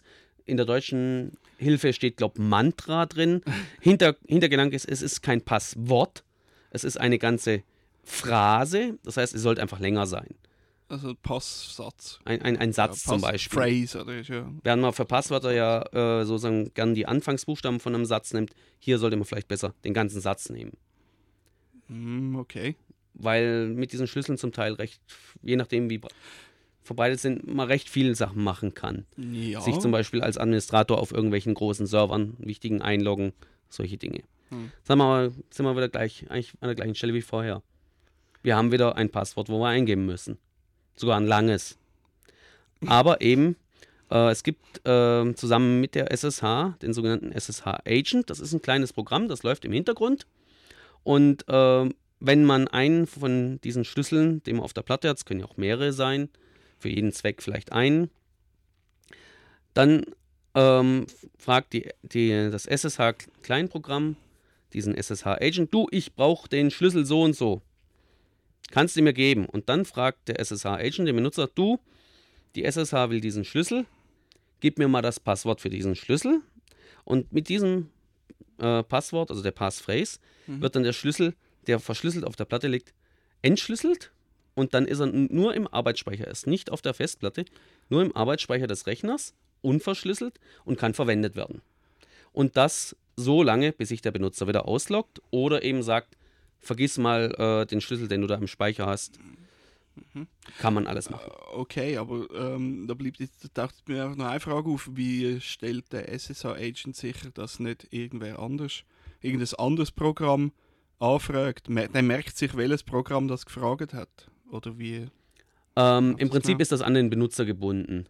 Speaker 6: in der deutschen Hilfe steht, glaube ich, Mantra drin. Hinter, Hintergedanke ist, es ist kein Passwort, es ist eine ganze Phrase, das heißt, es sollte einfach länger sein.
Speaker 5: Also Passsatz.
Speaker 6: Ein, ein, ein Satz
Speaker 5: ja,
Speaker 6: zum Beispiel.
Speaker 5: Phrase, oder ist ja.
Speaker 6: Während man für Passwörter ja äh, sozusagen gern die Anfangsbuchstaben von einem Satz nimmt, hier sollte man vielleicht besser den ganzen Satz nehmen.
Speaker 5: Mm, okay.
Speaker 6: Weil mit diesen Schlüsseln zum Teil recht, je nachdem wie verbreitet sind, man recht viele Sachen machen kann.
Speaker 5: Ja.
Speaker 6: Sich zum Beispiel als Administrator auf irgendwelchen großen Servern, wichtigen einloggen, solche Dinge.
Speaker 5: Hm.
Speaker 6: Sagen wir mal, sind wir wieder gleich, eigentlich an der gleichen Stelle wie vorher. Wir haben wieder ein Passwort, wo wir eingeben müssen. Sogar ein langes. Aber eben, äh, es gibt äh, zusammen mit der S S H den sogenannten S S H-Agent. Das ist ein kleines Programm, das läuft im Hintergrund. Und äh, wenn man einen von diesen Schlüsseln, den man auf der Platte hat, es können ja auch mehrere sein, für jeden Zweck vielleicht einen, dann ähm, fragt die, die, das S S H-Kleinprogramm diesen S S H-Agent, du, ich brauche den Schlüssel so und so. Kannst du mir geben? Und dann fragt der S S H-Agent den Benutzer, du, die S S H will diesen Schlüssel, gib mir mal das Passwort für diesen Schlüssel. Und mit diesem äh, Passwort, also der Passphrase, mhm. wird dann der Schlüssel, der verschlüsselt auf der Platte liegt, entschlüsselt. Und dann ist er nur im Arbeitsspeicher, er ist nicht auf der Festplatte, nur im Arbeitsspeicher des Rechners, unverschlüsselt und kann verwendet werden. Und das so lange, bis sich der Benutzer wieder ausloggt oder eben sagt, vergiss mal äh, den Schlüssel, den du da im Speicher hast. Mhm. Kann man alles machen.
Speaker 5: Okay, aber ähm, da bleibt jetzt, da taucht mir einfach noch eine Frage auf, wie stellt der S S H-Agent sicher, dass nicht irgendwer anders, irgendein anderes Programm anfragt? Der merkt sich, welches Programm das gefragt hat? Oder wie?
Speaker 6: Ähm, Im Prinzip genau? ist das an den Benutzer gebunden.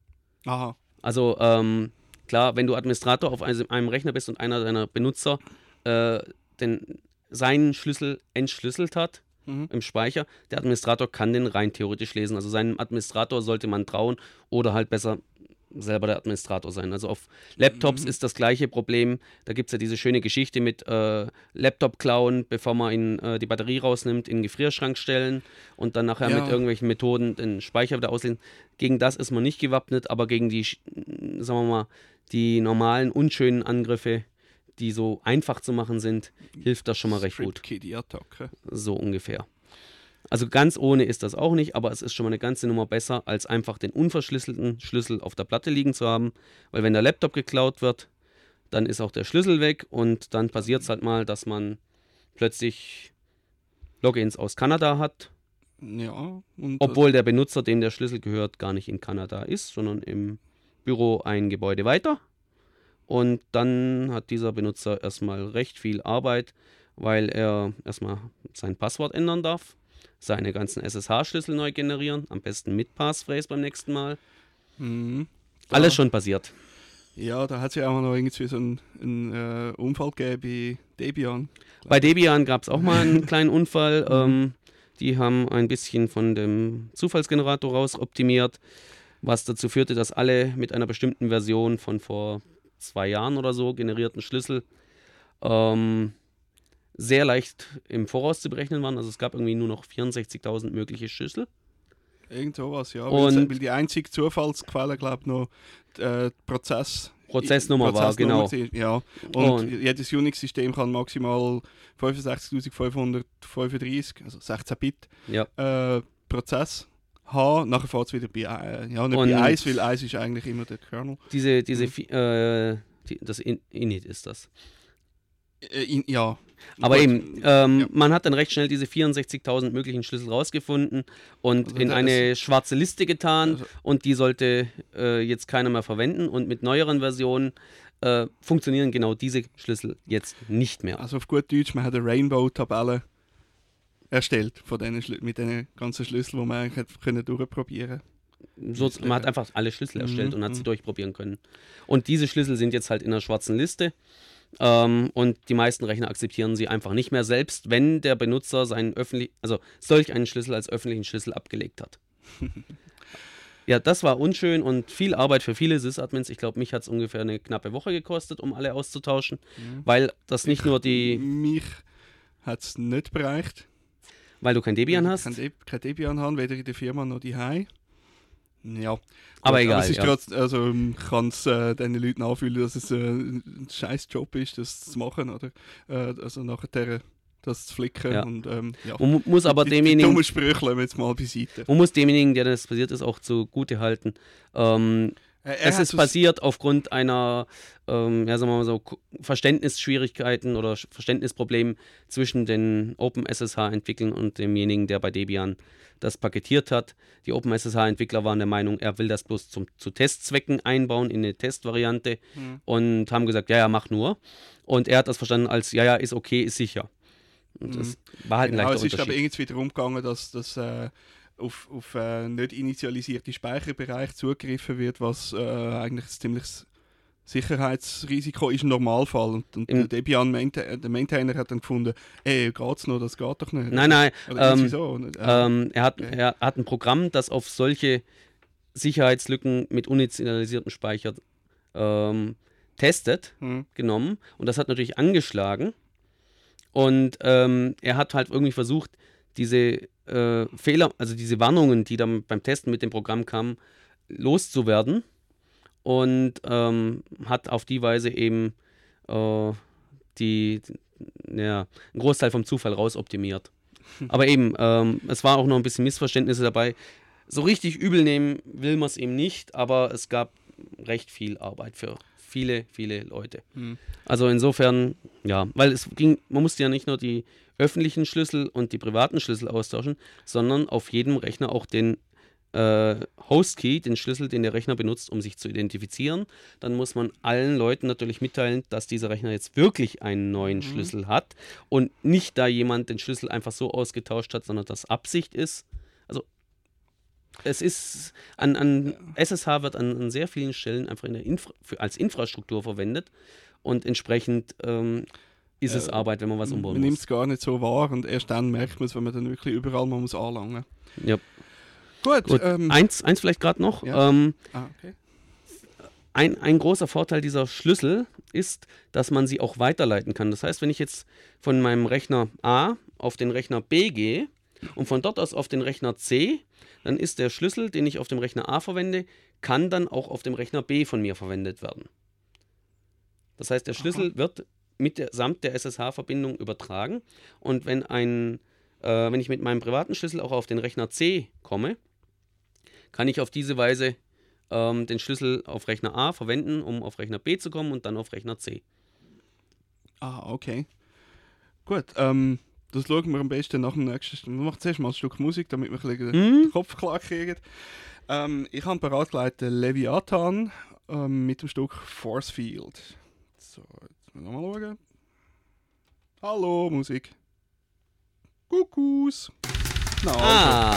Speaker 5: Aha.
Speaker 6: Also ähm, klar, wenn du Administrator auf einem Rechner bist und einer deiner Benutzer äh, den, seinen Schlüssel entschlüsselt hat mhm. im Speicher, der Administrator kann den rein theoretisch lesen. Also seinem Administrator sollte man trauen oder halt besser selber der Administrator sein. Also auf Laptops mhm. ist das gleiche Problem. Da gibt es ja diese schöne Geschichte mit äh, Laptop klauen, bevor man ihn, äh, die Batterie rausnimmt, in den Gefrierschrank stellen und dann nachher ja. mit irgendwelchen Methoden den Speicher wieder auslesen. Gegen das ist man nicht gewappnet, aber gegen die, sagen wir mal, die normalen, unschönen Angriffe, die so einfach zu machen sind, hilft das schon mal recht gut.
Speaker 5: Attacke.
Speaker 6: So ungefähr. Also ganz ohne ist das auch nicht, aber es ist schon mal eine ganze Nummer besser, als einfach den unverschlüsselten Schlüssel auf der Platte liegen zu haben. Weil wenn der Laptop geklaut wird, dann ist auch der Schlüssel weg und dann passiert es halt mal, dass man plötzlich Logins aus Kanada hat.
Speaker 5: Ja. Und
Speaker 6: obwohl der Benutzer, dem der Schlüssel gehört, gar nicht in Kanada ist, sondern im Büro ein Gebäude weiter. Und dann hat dieser Benutzer erstmal recht viel Arbeit, weil er erstmal sein Passwort ändern darf, seine ganzen S S H-Schlüssel neu generieren, am besten mit Passphrase beim nächsten Mal.
Speaker 5: Mhm.
Speaker 6: Alles schon passiert.
Speaker 5: Ja, da hat es ja auch noch irgendwie so einen, einen äh, Unfall gegeben bei Debian.
Speaker 6: Bei Debian gab es auch mal einen kleinen Unfall. Ähm, die haben ein bisschen von dem Zufallsgenerator raus optimiert, was dazu führte, dass alle mit einer bestimmten Version von vor zwei Jahren oder so generierten Schlüssel ähm, sehr leicht im Voraus zu berechnen waren. Also es gab irgendwie nur noch vierundsechzigtausend mögliche Schlüssel.
Speaker 5: Irgend sowas, ja.
Speaker 6: Und
Speaker 5: weil die einzige Zufallsquelle, glaube ich, noch äh, Prozess,
Speaker 6: Prozessnummer war, genau.
Speaker 5: War, ja. Und, und jedes Unix-System kann maximal fünfundsechzigtausendfünfhundertfünfunddreißig, also sechzehn Bit,
Speaker 6: ja.
Speaker 5: äh, Prozess haben. Nachher fährt es wieder bei, äh, ja, nicht
Speaker 6: und
Speaker 5: bei eins, weil eins ist eigentlich immer der Kernel.
Speaker 6: Diese, diese
Speaker 5: mhm.
Speaker 6: äh, die, das In- Init ist das.
Speaker 5: Äh, in, ja.
Speaker 6: Aber
Speaker 5: Gut.
Speaker 6: eben, ähm,
Speaker 5: ja.
Speaker 6: man hat dann recht schnell diese vierundsechzigtausend möglichen Schlüssel rausgefunden und
Speaker 5: also
Speaker 6: in eine
Speaker 5: ist,
Speaker 6: schwarze Liste getan
Speaker 5: also,
Speaker 6: und die sollte äh, jetzt keiner mehr verwenden und mit neueren Versionen äh, funktionieren genau diese Schlüssel jetzt nicht mehr.
Speaker 5: Also auf gut Deutsch, man hat eine Rainbow-Tabelle erstellt von denen Schlü- mit den ganzen Schlüsseln, die man eigentlich hätte können durchprobieren können.
Speaker 6: So, man hat einfach alle Schlüssel erstellt
Speaker 5: mhm.
Speaker 6: und hat sie durchprobieren können. Und diese Schlüssel sind jetzt halt in einer schwarzen Liste. Ähm, und die meisten Rechner akzeptieren sie einfach nicht mehr, selbst wenn der Benutzer seinen öffentlich, also solch einen Schlüssel als öffentlichen Schlüssel abgelegt hat. Ja, das war unschön und viel Arbeit für viele Sys-Admins. Ich glaube, mich hat es ungefähr eine knappe Woche gekostet, um alle auszutauschen, mhm. weil das nicht nur die...
Speaker 5: Mich hat es nicht bereicht.
Speaker 6: Weil du kein Debian hast?
Speaker 5: Kein, De- kein Debian haben, weder in der Firma noch daheim. Ja.
Speaker 6: Aber
Speaker 5: Gut,
Speaker 6: egal,
Speaker 5: Aber es ist
Speaker 6: ja.
Speaker 5: trotz, also ähm, kann es äh, den Leuten anfühlen, dass es äh, ein scheiß Job ist, das zu machen, oder? Äh, also nachher das zu flicken
Speaker 6: Ja.
Speaker 5: und ähm, ja.
Speaker 6: Man mu- muss aber
Speaker 5: die, die
Speaker 6: demjenigen,
Speaker 5: dummen Sprüche lassen wir jetzt mal beiseite.
Speaker 6: man muss demjenigen, der das passiert ist, auch zugute halten. Ähm,
Speaker 5: Äh, er
Speaker 6: es
Speaker 5: hat
Speaker 6: ist
Speaker 5: so-
Speaker 6: passiert aufgrund einer, ähm, ja, sagen wir mal so, Ko- Verständnisschwierigkeiten oder Sch- Verständnisproblemen zwischen den OpenSSH-Entwicklern und demjenigen, der bei Debian das paketiert hat. Die OpenSSH-Entwickler waren der Meinung, er will das bloß zum, zu Testzwecken einbauen in eine Testvariante
Speaker 5: Hm.
Speaker 6: und haben gesagt, ja, ja, mach nur. Und er hat das verstanden als, ja, ja, ist okay, ist sicher. Und das war halt ein
Speaker 5: Genau,
Speaker 6: leichter
Speaker 5: es ist aber
Speaker 6: Unterschied.
Speaker 5: irgendwie darum gegangen, dass das äh, auf, auf äh, nicht initialisierte Speicherbereich zugegriffen wird, was äh, eigentlich ein ziemliches Sicherheitsrisiko ist im Normalfall. Und, und
Speaker 6: Im-
Speaker 5: der Debian Mainta der Maintainer hat dann gefunden, ey, geht's noch, das geht doch nicht.
Speaker 6: Nein, nein,
Speaker 5: Oder irgendwie
Speaker 6: ähm,
Speaker 5: so. Und, äh,
Speaker 6: Ähm, er, hat,
Speaker 5: okay.
Speaker 6: er hat ein Programm, das auf solche Sicherheitslücken mit uninitialisiertem Speicher ähm, testet,
Speaker 5: hm.
Speaker 6: genommen. Und das hat natürlich angeschlagen. Und ähm, er hat halt irgendwie versucht, diese äh, Fehler, also diese Warnungen, die dann beim Testen mit dem Programm kamen, loszuwerden. Und ähm, hat auf die Weise eben äh, die, ja, einen Großteil vom Zufall rausoptimiert. Aber eben, ähm, es war auch noch ein bisschen Missverständnisse dabei. So richtig übel nehmen will man es eben nicht, aber es gab recht viel Arbeit für viele, viele Leute.
Speaker 5: Hm.
Speaker 6: Also insofern, ja, weil es ging, man musste ja nicht nur die öffentlichen Schlüssel und die privaten Schlüssel austauschen, sondern auf jedem Rechner auch den äh, Host-Key, den Schlüssel, den der Rechner benutzt, um sich zu identifizieren. Dann muss man allen Leuten natürlich mitteilen, dass dieser Rechner jetzt wirklich einen neuen
Speaker 5: Mhm.
Speaker 6: Schlüssel hat und nicht da jemand den Schlüssel einfach so ausgetauscht hat, sondern dass Absicht ist. Also es ist, an, an S S H wird an, an sehr vielen Stellen einfach in der Infra, für, als Infrastruktur verwendet und entsprechend ähm, ist es
Speaker 5: Äh,
Speaker 6: Arbeit, wenn man was
Speaker 5: Man
Speaker 6: umbauen
Speaker 5: nimmt
Speaker 6: muss.
Speaker 5: es gar nicht so wahr und erst dann merkt man es, wenn man dann wirklich überall mal muss anlangen.
Speaker 6: Ja.
Speaker 5: Gut,
Speaker 6: Gut,
Speaker 5: ähm,
Speaker 6: eins, eins vielleicht gerade noch.
Speaker 5: Ja.
Speaker 6: Ähm,
Speaker 5: ah, okay.
Speaker 6: ein, ein großer Vorteil dieser Schlüssel ist, dass man sie auch weiterleiten kann. Das heißt, wenn ich jetzt von meinem Rechner A auf den Rechner B gehe und von dort aus auf den Rechner C, dann ist der Schlüssel, den ich auf dem Rechner A verwende, kann dann auch auf dem Rechner B von mir verwendet werden. Das heißt, der Schlüssel wird mit der, samt der S S H-Verbindung übertragen und wenn, ein, äh, wenn ich mit meinem privaten Schlüssel auch auf den Rechner C komme, kann ich auf diese Weise ähm, den Schlüssel auf Rechner A verwenden, um auf Rechner B zu kommen und dann auf Rechner C.
Speaker 5: Ah, okay. Gut, ähm, das schauen wir am besten nach dem nächsten. Wir machen zuerst mal ein Stück Musik, damit wir ein bisschen
Speaker 6: Mhm.
Speaker 5: den Kopf klar kriegen. Ähm, ich habe bereitgelegt den Leviathan ähm, mit dem Stück Force Field. So, jetzt müssen wir nochmal schauen. Hallo, Musik. Kuckucks. Na, also.
Speaker 6: Ah!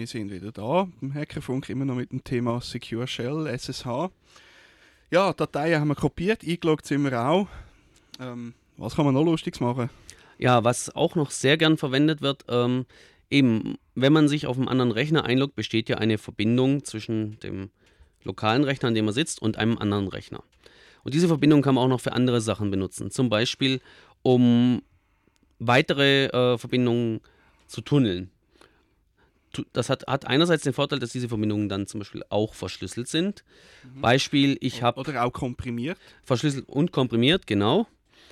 Speaker 5: wir sind wieder da im Hackerfunk, immer noch mit dem Thema Secure Shell, S S H. Ja, Dateien haben wir kopiert, eingeloggt sind wir auch. Ähm, was kann man noch Lustiges machen?
Speaker 6: Ja, was auch noch sehr gern verwendet wird, ähm, eben, wenn man sich auf einem anderen Rechner einloggt, besteht ja eine Verbindung zwischen dem lokalen Rechner, an dem man sitzt, und einem anderen Rechner. Und diese Verbindung kann man auch noch für andere Sachen benutzen. Zum Beispiel, um weitere äh, Verbindungen zu tunneln. Das hat, hat einerseits den Vorteil, dass diese Verbindungen dann zum Beispiel auch verschlüsselt sind. Mhm. Beispiel, ich habe...
Speaker 5: Oder auch komprimiert.
Speaker 6: Verschlüsselt und komprimiert, genau.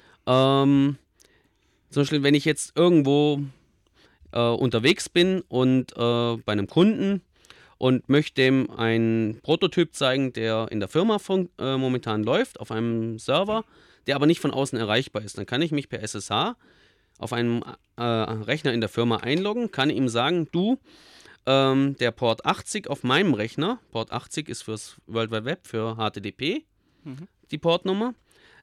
Speaker 6: Ähm, zum Beispiel, wenn ich jetzt irgendwo äh, unterwegs bin und äh, bei einem Kunden und möchte dem einen Prototyp zeigen, der in der Firma fun- äh, momentan läuft, auf einem Server, der aber nicht von außen erreichbar ist, dann kann ich mich per S S H auf einem äh, Rechner in der Firma einloggen, kann ihm sagen, du, ähm, der Port achtzig auf meinem Rechner, Port achtzig ist fürs World Wide Web, für H T T P, mhm. die Portnummer,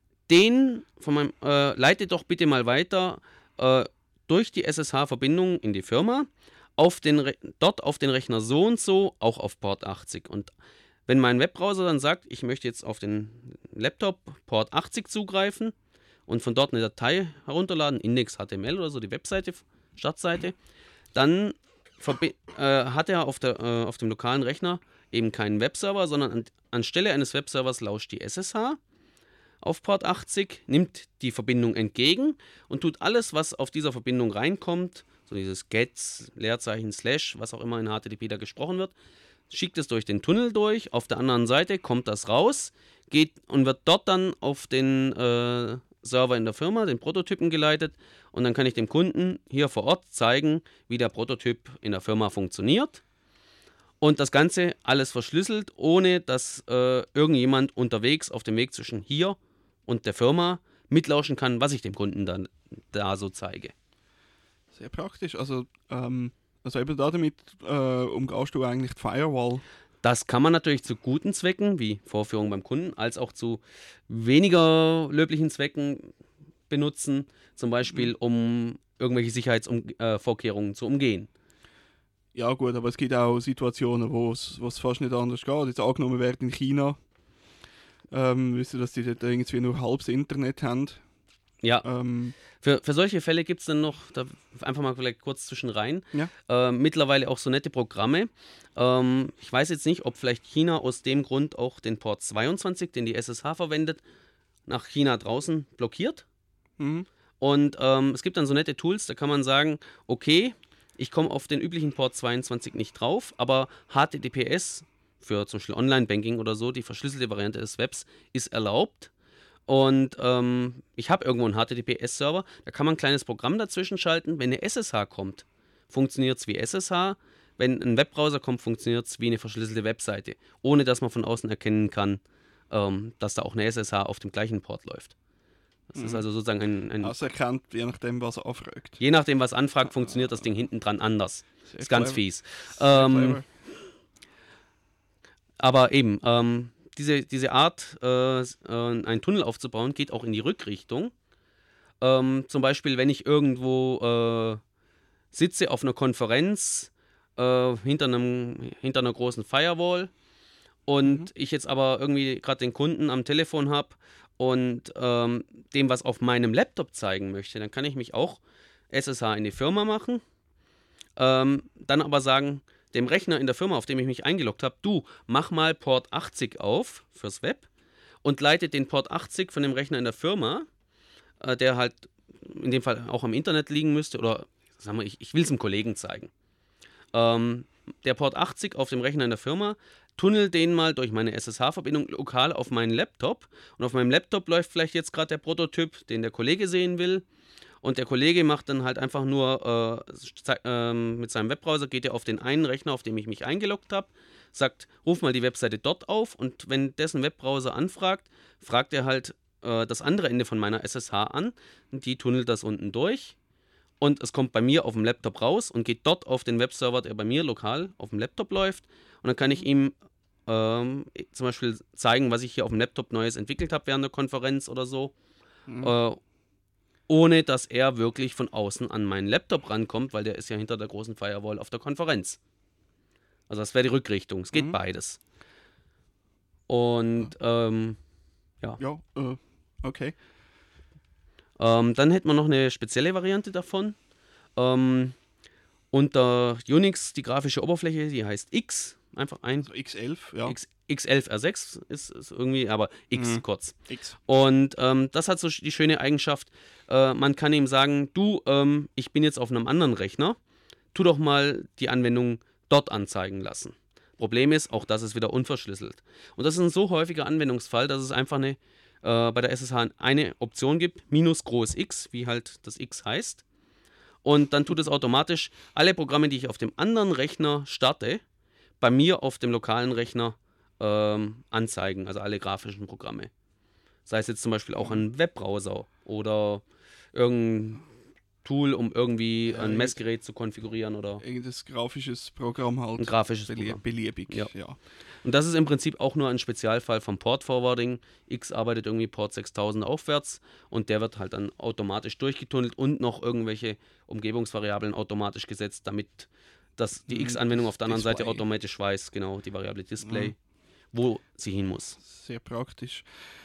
Speaker 6: den von meinem, äh, leite doch bitte mal weiter äh, durch die S S H-Verbindung in die Firma, auf den Re- dort auf den Rechner so und so, auch auf Port achtzig. Und wenn mein Webbrowser dann sagt, ich möchte jetzt auf den Laptop Port achtzig zugreifen und von dort eine Datei herunterladen, Index H T M L oder so, die Webseite, Startseite, dann verbi- äh, hat er auf, der, äh, auf dem lokalen Rechner eben keinen Webserver, sondern an, anstelle eines Webservers lauscht die S S H auf Port achtzig, nimmt die Verbindung entgegen und tut alles, was auf dieser Verbindung reinkommt, so dieses Get, Leerzeichen, Slash, was auch immer in H T T P da gesprochen wird, schickt es durch den Tunnel durch, auf der anderen Seite kommt das raus, geht und wird dort dann auf den äh, Server in der Firma, den Prototypen geleitet, und dann kann ich dem Kunden hier vor Ort zeigen, wie der Prototyp in der Firma funktioniert. Und das Ganze alles verschlüsselt, ohne dass äh, irgendjemand unterwegs auf dem Weg zwischen hier und der Firma mitlauschen kann, was ich dem Kunden dann da so zeige.
Speaker 5: Sehr praktisch. Also, ähm, also eben damit äh, umgehst du eigentlich die Firewall.
Speaker 6: Das kann man natürlich zu guten Zwecken, wie Vorführung beim Kunden, als auch zu weniger löblichen Zwecken benutzen, zum Beispiel um irgendwelche Sicherheitsvorkehrungen äh, zu umgehen.
Speaker 5: Ja gut, aber es gibt auch Situationen, wo es fast nicht anders geht. Jetzt angenommen wird in China, ähm, wisst ihr, dass die dort irgendwie nur halbes Internet haben.
Speaker 6: Ja,
Speaker 5: ähm,
Speaker 6: für, für solche Fälle gibt es dann noch, da einfach mal vielleicht kurz zwischen rein,
Speaker 5: ja.
Speaker 6: äh, mittlerweile auch so nette Programme. Ähm, ich weiß jetzt nicht, ob vielleicht China aus dem Grund auch den Port zweiundzwanzig, den die S S H verwendet, nach China draußen blockiert.
Speaker 5: Mhm.
Speaker 6: Und ähm, es gibt dann so nette Tools, da kann man sagen, okay, ich komme auf den üblichen Port zweiundzwanzig nicht drauf, aber H T T P S für zum Beispiel Online-Banking oder so, die verschlüsselte Variante des Webs, ist erlaubt. Und ähm, ich habe irgendwo einen H T T P S-Server, da kann man ein kleines Programm dazwischen schalten. Wenn eine S S H kommt, funktioniert es wie S S H. Wenn ein Webbrowser kommt, funktioniert es wie eine verschlüsselte Webseite, ohne dass man von außen erkennen kann, ähm, dass da auch eine S S H auf dem gleichen Port läuft. Das mhm. ist also sozusagen ein... ein
Speaker 5: also erkannt, je nachdem, was er anfragt.
Speaker 6: Je nachdem, was anfragt, funktioniert das Ding hinten dran anders.
Speaker 5: Sehr
Speaker 6: ist ganz
Speaker 5: clever.
Speaker 6: fies.
Speaker 5: Sehr
Speaker 6: Ähm,
Speaker 5: clever.
Speaker 6: aber eben, ähm, diese, diese Art, äh, äh, einen Tunnel aufzubauen, geht auch in die Rückrichtung. Ähm, zum Beispiel, wenn ich irgendwo äh, sitze auf einer Konferenz äh, hinter, einem, hinter einer großen Firewall und mhm. ich jetzt aber irgendwie gerade den Kunden am Telefon habe und ähm, dem was auf meinem Laptop zeigen möchte, dann kann ich mich auch S S H in die Firma machen, ähm, dann aber sagen, dem Rechner in der Firma, auf dem ich mich eingeloggt habe, du, mach mal Port achtzig auf fürs Web und leite den Port achtzig von dem Rechner in der Firma, äh, der halt in dem Fall auch am Internet liegen müsste, oder sagen wir, ich, ich will es einem Kollegen zeigen. Ähm, der Port achtzig auf dem Rechner in der Firma, tunnel den mal durch meine S S H-Verbindung lokal auf meinen Laptop, und auf meinem Laptop läuft vielleicht jetzt gerade der Prototyp, den der Kollege sehen will. Und der Kollege macht dann halt einfach nur äh, äh, mit seinem Webbrowser, geht er auf den einen Rechner, auf dem ich mich eingeloggt habe, sagt, ruf mal die Webseite dort auf, und wenn dessen Webbrowser anfragt, fragt er halt äh, das andere Ende von meiner S S H an, und die tunnelt das unten durch, und es kommt bei mir auf dem Laptop raus und geht dort auf den Webserver, der bei mir lokal auf dem Laptop läuft, und dann kann ich ihm ähm, zum Beispiel zeigen, was ich hier auf dem Laptop Neues entwickelt habe während der Konferenz oder so, mhm. äh, ohne dass er wirklich von außen an meinen Laptop rankommt, weil der ist ja hinter der großen Firewall auf der Konferenz. Also das wäre die Rückrichtung. Es geht
Speaker 5: Mhm.
Speaker 6: beides. Und ähm,
Speaker 5: Ja, äh, okay.
Speaker 6: ähm, dann hätten wir noch eine spezielle Variante davon. Ähm, unter Unix die grafische Oberfläche, die heißt X. Einfach ein
Speaker 5: So X elf, ja.
Speaker 6: X, X elf R sechs ist, ist irgendwie, aber X
Speaker 5: Mhm.
Speaker 6: kurz.
Speaker 5: X.
Speaker 6: Und ähm, das hat so sch- die schöne Eigenschaft, äh, man kann ihm sagen, du, ähm, ich bin jetzt auf einem anderen Rechner, tu doch mal die Anwendung dort anzeigen lassen. Problem ist, auch das ist wieder unverschlüsselt. Und das ist ein so häufiger Anwendungsfall, dass es einfach eine, äh, bei der S S H eine Option gibt, minus groß X, wie halt das X heißt. Und dann tut es automatisch alle Programme, die ich auf dem anderen Rechner starte, bei mir auf dem lokalen Rechner ähm, anzeigen, also alle grafischen Programme. Sei es jetzt zum Beispiel auch ein Webbrowser oder irgendein Tool, um irgendwie ein Messgerät zu konfigurieren oder
Speaker 5: Irgendein grafisches Programm halt.
Speaker 6: ein grafisches
Speaker 5: Belie
Speaker 6: Programm.
Speaker 5: Beliebig,
Speaker 6: Ja.
Speaker 5: ja.
Speaker 6: Und das ist im Prinzip auch nur ein Spezialfall vom Port Forwarding. X arbeitet irgendwie Port sechstausend aufwärts und der wird halt dann automatisch durchgetunnelt und noch irgendwelche Umgebungsvariablen automatisch gesetzt, damit das, die
Speaker 5: Mhm.
Speaker 6: X-Anwendung auf der anderen Seite
Speaker 5: Display.
Speaker 6: automatisch weiß, genau, die Variable Display,
Speaker 5: Mhm.
Speaker 6: wo sie hin muss.
Speaker 5: Sehr praktisch.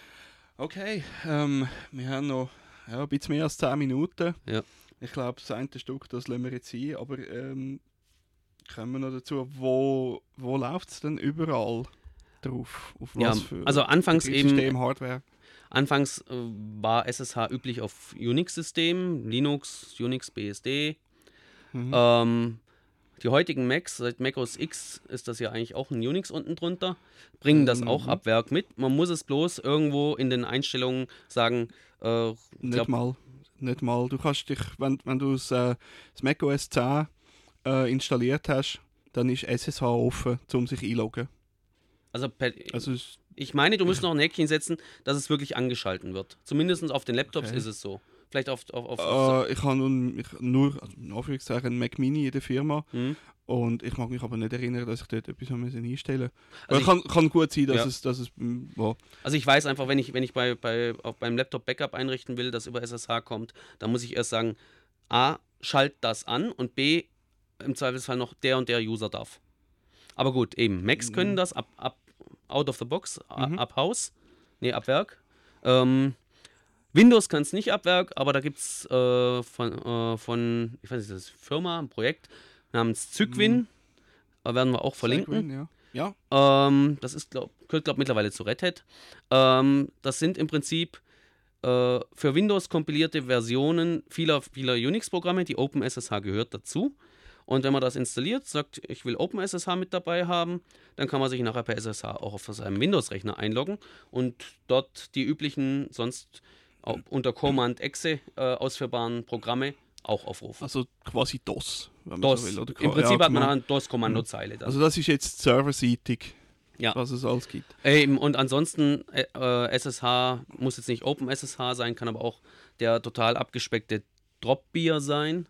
Speaker 5: Okay, ähm, wir haben noch ja, ein bisschen mehr als zehn Minuten.
Speaker 6: Ja.
Speaker 5: Ich glaube, das eine Stück, das lassen wir jetzt sein, aber ähm, kommen wir noch dazu, wo, wo läuft es denn überall drauf? Auf
Speaker 6: Ja,
Speaker 5: was für
Speaker 6: also anfangs eben-
Speaker 5: Betriebssystem, Hardware?
Speaker 6: Anfangs äh, war S S H üblich auf Unix-Systemen, Linux, Unix, B S D.
Speaker 5: Mhm.
Speaker 6: Ähm, die heutigen Macs, seit Mac O S X ist das ja eigentlich auch ein Unix unten drunter, bringen das auch
Speaker 5: Mhm.
Speaker 6: ab Werk mit. Man muss es bloß irgendwo in den Einstellungen sagen, äh,
Speaker 5: Nicht
Speaker 6: glaub,
Speaker 5: mal. Nicht mal. Du kannst dich, wenn, wenn du das, äh, das Mac O S zehn äh, installiert hast, dann ist S S H offen, um sich einloggen.
Speaker 6: also, per,
Speaker 5: Also es,
Speaker 6: ich meine, du musst noch ein Häkchen setzen, dass es wirklich angeschalten wird. Zumindest auf den Laptops
Speaker 5: Okay.
Speaker 6: ist es so. Vielleicht auf, auf, auf, auf
Speaker 5: äh, ich habe nun, ich, nur, also in Anführungszeichen, einen Mac Mini in der Firma.
Speaker 6: Hm?
Speaker 5: Und ich mag mich aber nicht erinnern, dass ich dort etwas haben müssen einstellen musste.
Speaker 6: Also
Speaker 5: kann, kann gut sein, dass
Speaker 6: Ja.
Speaker 5: es, dass es mm, ja.
Speaker 6: Also ich weiß einfach, wenn ich, wenn ich bei, bei, auf, beim Laptop Backup einrichten will, das über S S H kommt, dann muss ich erst sagen, A, schalt das an und B, im Zweifelsfall noch der und der User darf. Aber gut, eben, Macs können das ab, ab out of the box, a-
Speaker 5: Mhm.
Speaker 6: ab Haus, nee, ab Werk. Ähm, Windows kann es nicht ab Werk, aber da gibt es äh, von, äh, von, ich weiß nicht, das ist eine Firma, ein Projekt namens Cygwin, da werden wir auch verlinken.
Speaker 5: Segwin, ja. Ja.
Speaker 6: Ähm, das ist, glaub, gehört, glaube ich, mittlerweile zu Red Hat. Ähm, das sind im Prinzip äh, für Windows kompilierte Versionen vieler, vieler Unix-Programme. Die OpenSSH gehört dazu. Und wenn man das installiert, sagt, ich will OpenSSH mit dabei haben, dann kann man sich nachher per S S H auch auf seinem Windows-Rechner einloggen und dort die üblichen, sonst auch unter Command-Exe äh, ausführbaren Programme auch aufrufen.
Speaker 5: Also quasi DOS, wenn man
Speaker 6: DOS.
Speaker 5: so will. Oder
Speaker 6: Im Prinzip
Speaker 5: ja,
Speaker 6: hat man
Speaker 5: genau.
Speaker 6: eine DOS-Kommandozeile. dann.
Speaker 5: Also das ist jetzt serverseitig,
Speaker 6: Ja.
Speaker 5: was es alles gibt.
Speaker 6: Eben, und ansonsten, äh, äh, S S H muss jetzt nicht OpenSSH sein, kann aber auch der total abgespeckte Drop-Beer sein.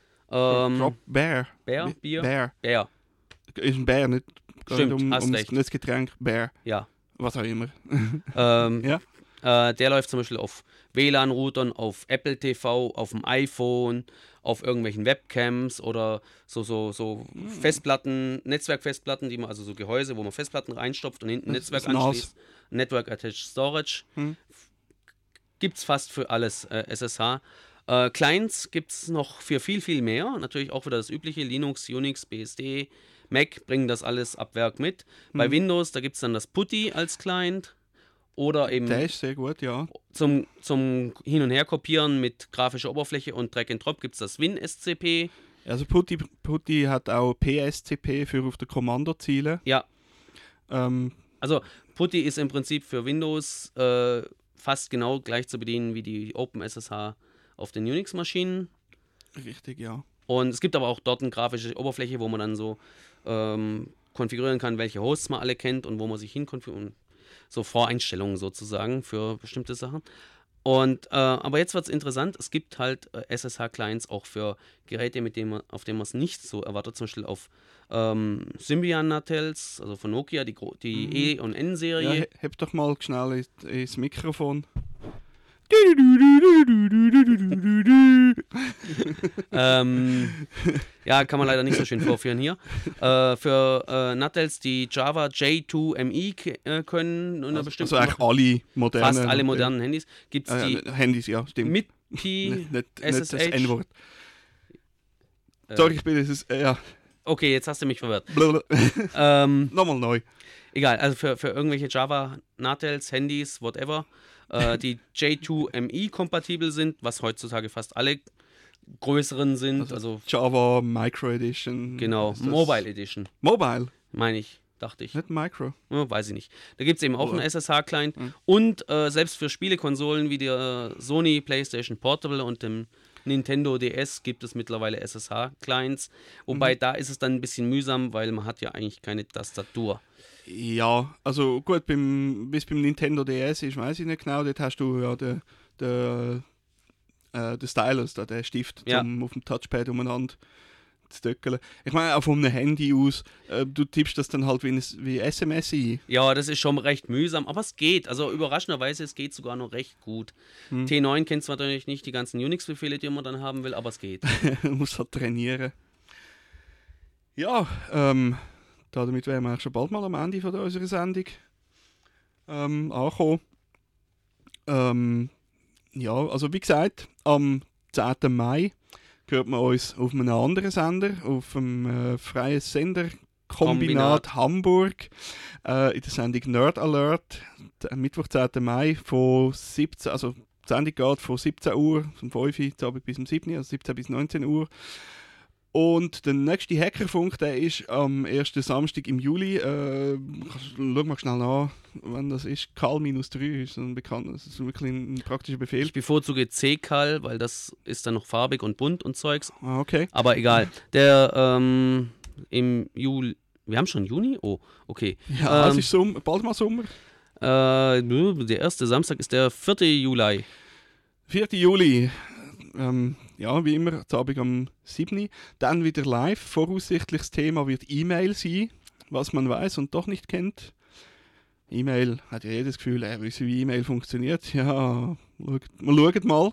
Speaker 6: Ähm,
Speaker 5: Drop Bear.
Speaker 6: Bear?
Speaker 5: Wie-
Speaker 6: Bier?
Speaker 5: Bear.
Speaker 6: Beer,
Speaker 5: Ist ein Bär, nicht, gar
Speaker 6: Stimmt,
Speaker 5: nicht um,
Speaker 6: hast
Speaker 5: um
Speaker 6: recht.
Speaker 5: nicht das Getränk. Bear.
Speaker 6: ja.
Speaker 5: Was auch immer.
Speaker 6: Ähm,
Speaker 5: Ja.
Speaker 6: äh, der läuft zum Beispiel auf W L A N-Routern, auf Apple T V, auf dem iPhone, auf irgendwelchen Webcams oder so, so, so
Speaker 5: Hm.
Speaker 6: Festplatten, Netzwerkfestplatten, die man, also so Gehäuse, wo man Festplatten reinstopft und hinten
Speaker 5: Das
Speaker 6: Netzwerk
Speaker 5: ist N A S.
Speaker 6: anschließt. Network Attached Storage.
Speaker 5: Hm.
Speaker 6: Gibt's fast für alles äh, S S H. Äh, Clients gibt es noch für viel, viel mehr. Natürlich auch wieder das übliche, Linux, Unix, B S D, Mac bringen das alles ab Werk mit. Bei
Speaker 5: Mhm.
Speaker 6: Windows, da gibt es dann das PuTTY als Client oder eben
Speaker 5: Der ist sehr gut, ja.
Speaker 6: zum, zum Hin- und Her kopieren mit grafischer Oberfläche und Drag and Drop gibt es das WinSCP.
Speaker 5: Also PuTTY, PuTTY hat auch P S C P für auf der Kommandoziele.
Speaker 6: Ja,
Speaker 5: Ähm,
Speaker 6: also PuTTY ist im Prinzip für Windows äh, fast genau gleich zu bedienen wie die OpenSSH auf den Unix-Maschinen.
Speaker 5: richtig, ja.
Speaker 6: Und es gibt aber auch dort eine grafische Oberfläche, wo man dann so ähm, konfigurieren kann, welche Hosts man alle kennt und wo man sich hinkonfigurieren. So Voreinstellungen sozusagen für bestimmte Sachen. Und, äh, aber jetzt wird es interessant, es gibt halt äh, S S H-Clients auch für Geräte, mit denen man, auf denen man es nicht so erwartet, zum Beispiel auf ähm, Symbian-Natels, also von Nokia, die, Gro- die
Speaker 5: Mhm.
Speaker 6: E- und
Speaker 5: Ja,
Speaker 6: N-Serie.
Speaker 5: he- heb doch mal schnell ins, ins Mikrofon.
Speaker 6: ähm, ja, kann man leider nicht so schön vorführen hier. Äh, für äh, Nattels, die Java J zwei M I k- äh, können, unter
Speaker 5: Also,
Speaker 6: bestimmten
Speaker 5: also eigentlich alle modernen.
Speaker 6: fast alle modernen Handys, gibt es
Speaker 5: äh,
Speaker 6: die
Speaker 5: äh, Handys, ja, stimmt.
Speaker 6: mit Pi,
Speaker 5: nicht, nicht,
Speaker 6: S
Speaker 5: nicht
Speaker 6: S
Speaker 5: das
Speaker 6: H.
Speaker 5: N-Wort.
Speaker 6: Äh,
Speaker 5: Sorry, ich bin es. Äh, ja.
Speaker 6: Okay, jetzt hast du mich verwirrt.
Speaker 5: Blablabla.
Speaker 6: ähm,
Speaker 5: Nochmal neu.
Speaker 6: Egal, also für, für irgendwelche Java Natels, Handys, whatever, äh, die J zwei M I kompatibel sind, was heutzutage fast alle größeren sind, also,
Speaker 5: Also, Java Micro Edition.
Speaker 6: genau,
Speaker 5: ist das-
Speaker 6: Mobile Edition,
Speaker 5: Mobile,
Speaker 6: meine ich, dachte ich.
Speaker 5: nicht Micro.
Speaker 6: Ja, weiß ich nicht. Da gibt es eben auch
Speaker 5: Oder-
Speaker 6: einen S S H-Client
Speaker 5: Mhm.
Speaker 6: und äh, selbst für Spielekonsolen wie der Sony PlayStation Portable und dem Nintendo D S gibt es mittlerweile S S H-Clients, wobei
Speaker 5: Mhm.
Speaker 6: da ist es dann ein bisschen mühsam, weil man hat ja eigentlich keine Tastatur.
Speaker 5: Ja, also gut, beim, bis beim Nintendo D S ist, weiß ich nicht genau, dort hast du ja den, den, äh, den Stylus, da, den Stift,
Speaker 6: Ja.
Speaker 5: um auf dem Touchpad umeinander zu döckeln. Ich meine, auch von einem Handy aus, äh, du tippst das dann halt wie, ein, wie S M S ein.
Speaker 6: Ja, das ist schon recht mühsam, aber es geht. Also überraschenderweise, es geht sogar noch recht gut.
Speaker 5: Hm.
Speaker 6: T neun kennt zwar natürlich nicht die ganzen Unix-Befehle, die man dann haben will, aber es geht.
Speaker 5: Man muss halt trainieren. Ja, ähm, damit wären wir eigentlich schon bald mal am Ende von unserer Sendung ähm, angekommen. Ähm, ja, also wie gesagt, am zehnten Mai hört man uns auf einem anderen Sender, auf dem äh, freien Sender Kombinat,
Speaker 6: Kombinat.
Speaker 5: Hamburg, äh, in der Sendung Nerd Alert, d- Mittwoch, zehnten Mai von siebzehn, also die Sendung geht von siebzehn Uhr, von fünf Uhr zu Abend bis um sieben Uhr, also siebzehn bis neunzehn Uhr. Und der nächste Hackerfunk, der ist am ersten Samstag im Juli. Äh, schau mal schnell nach, wann das ist. Kal minus drei ist so ein bekannter, das ist wirklich ein praktischer Befehl.
Speaker 6: Ich bevorzuge C K A L, weil das ist dann noch farbig und bunt und Zeugs.
Speaker 5: Ah, okay.
Speaker 6: Aber egal. Der ähm, im Juli. Wir haben schon Juni? Oh, okay.
Speaker 5: Ja, es
Speaker 6: ähm,
Speaker 5: ist Sommer, bald mal Sommer.
Speaker 6: äh, der erste Samstag ist der vierte Juli.
Speaker 5: vierten Juli. Ähm, ja, wie immer, zu Abend am siebten Dann wieder live. Voraussichtlich das Thema wird E-Mail sein, was man weiß und doch nicht kennt. E-Mail hat ja jedes Gefühl, er weiß, wie E-Mail funktioniert. Ja, schaut, wir schauen mal.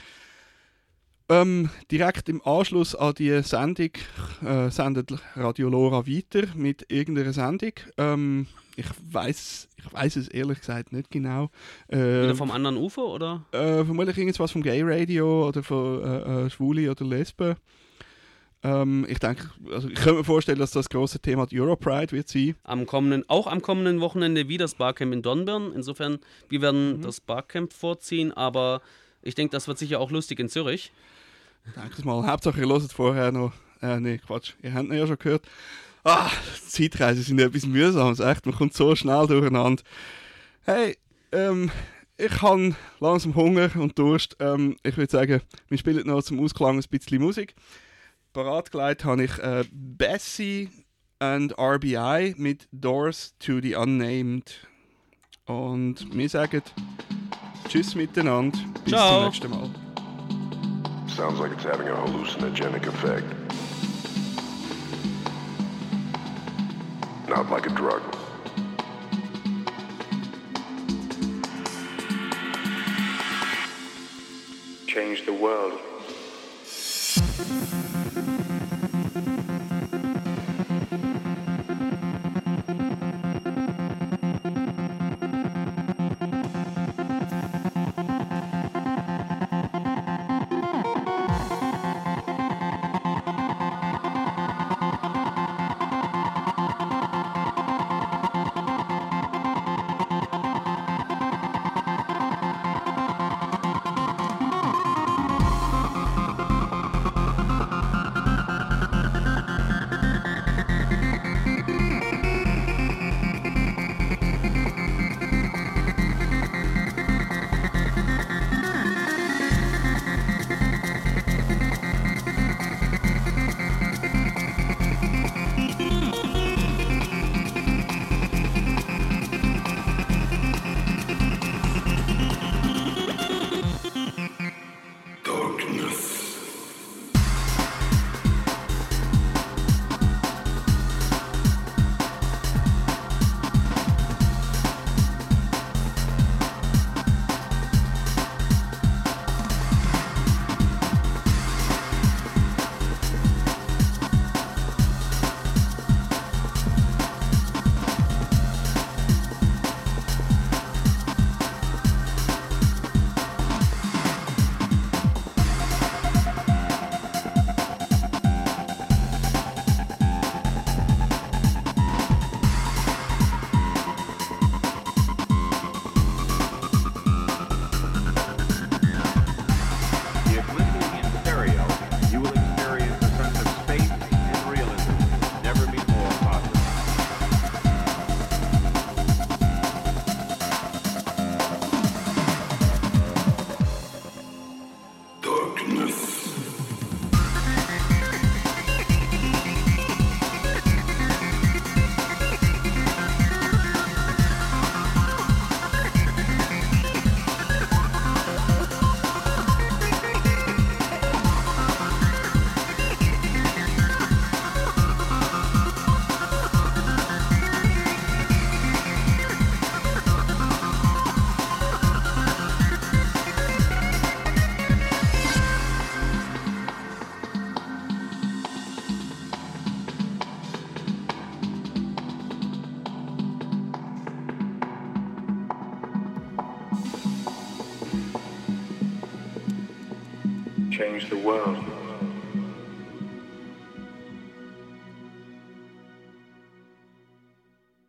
Speaker 5: Ähm, direkt im Anschluss an die Sendung äh, sendet Radio Lora weiter mit irgendeiner Sendung. Ähm, ich weiß ich weiß es ehrlich gesagt nicht genau. Äh,
Speaker 6: Wieder vom anderen Ufer, oder?
Speaker 5: äh, vermutlich irgendwas vom Gay Radio oder von äh, äh, Schwule oder Lesben. Ähm, ich denke, also ich könnte mir vorstellen, dass das große Thema die Europride wird sein.
Speaker 6: Am kommenden, auch am kommenden Wochenende wieder das Barcamp in Dornbirn. Insofern, wir werden
Speaker 5: Mhm.
Speaker 6: das Barcamp vorziehen, aber ich denke, das wird sicher auch lustig in Zürich.
Speaker 5: Danke mal. Hauptsache, ihr hört vorher noch. Äh, nee, Quatsch. Ihr habt ihn ja schon gehört. Ah, Zeitreisen sind etwas Mühsames. Echt, man kommt so schnell durcheinander. Hey, ähm, ich habe langsam Hunger und Durst. Ähm, ich würde sagen, wir spielen noch zum Ausklang ein bisschen Musik. Parat gelegt habe ich äh, Bessie and R B I mit Doors to the Unnamed. Und wir sagen Tschüss miteinander. Bis
Speaker 6: Ciao.
Speaker 5: zum nächsten Mal.
Speaker 9: Sounds like it's having a hallucinogenic effect. Not like a drug.
Speaker 10: Change the world. change the world.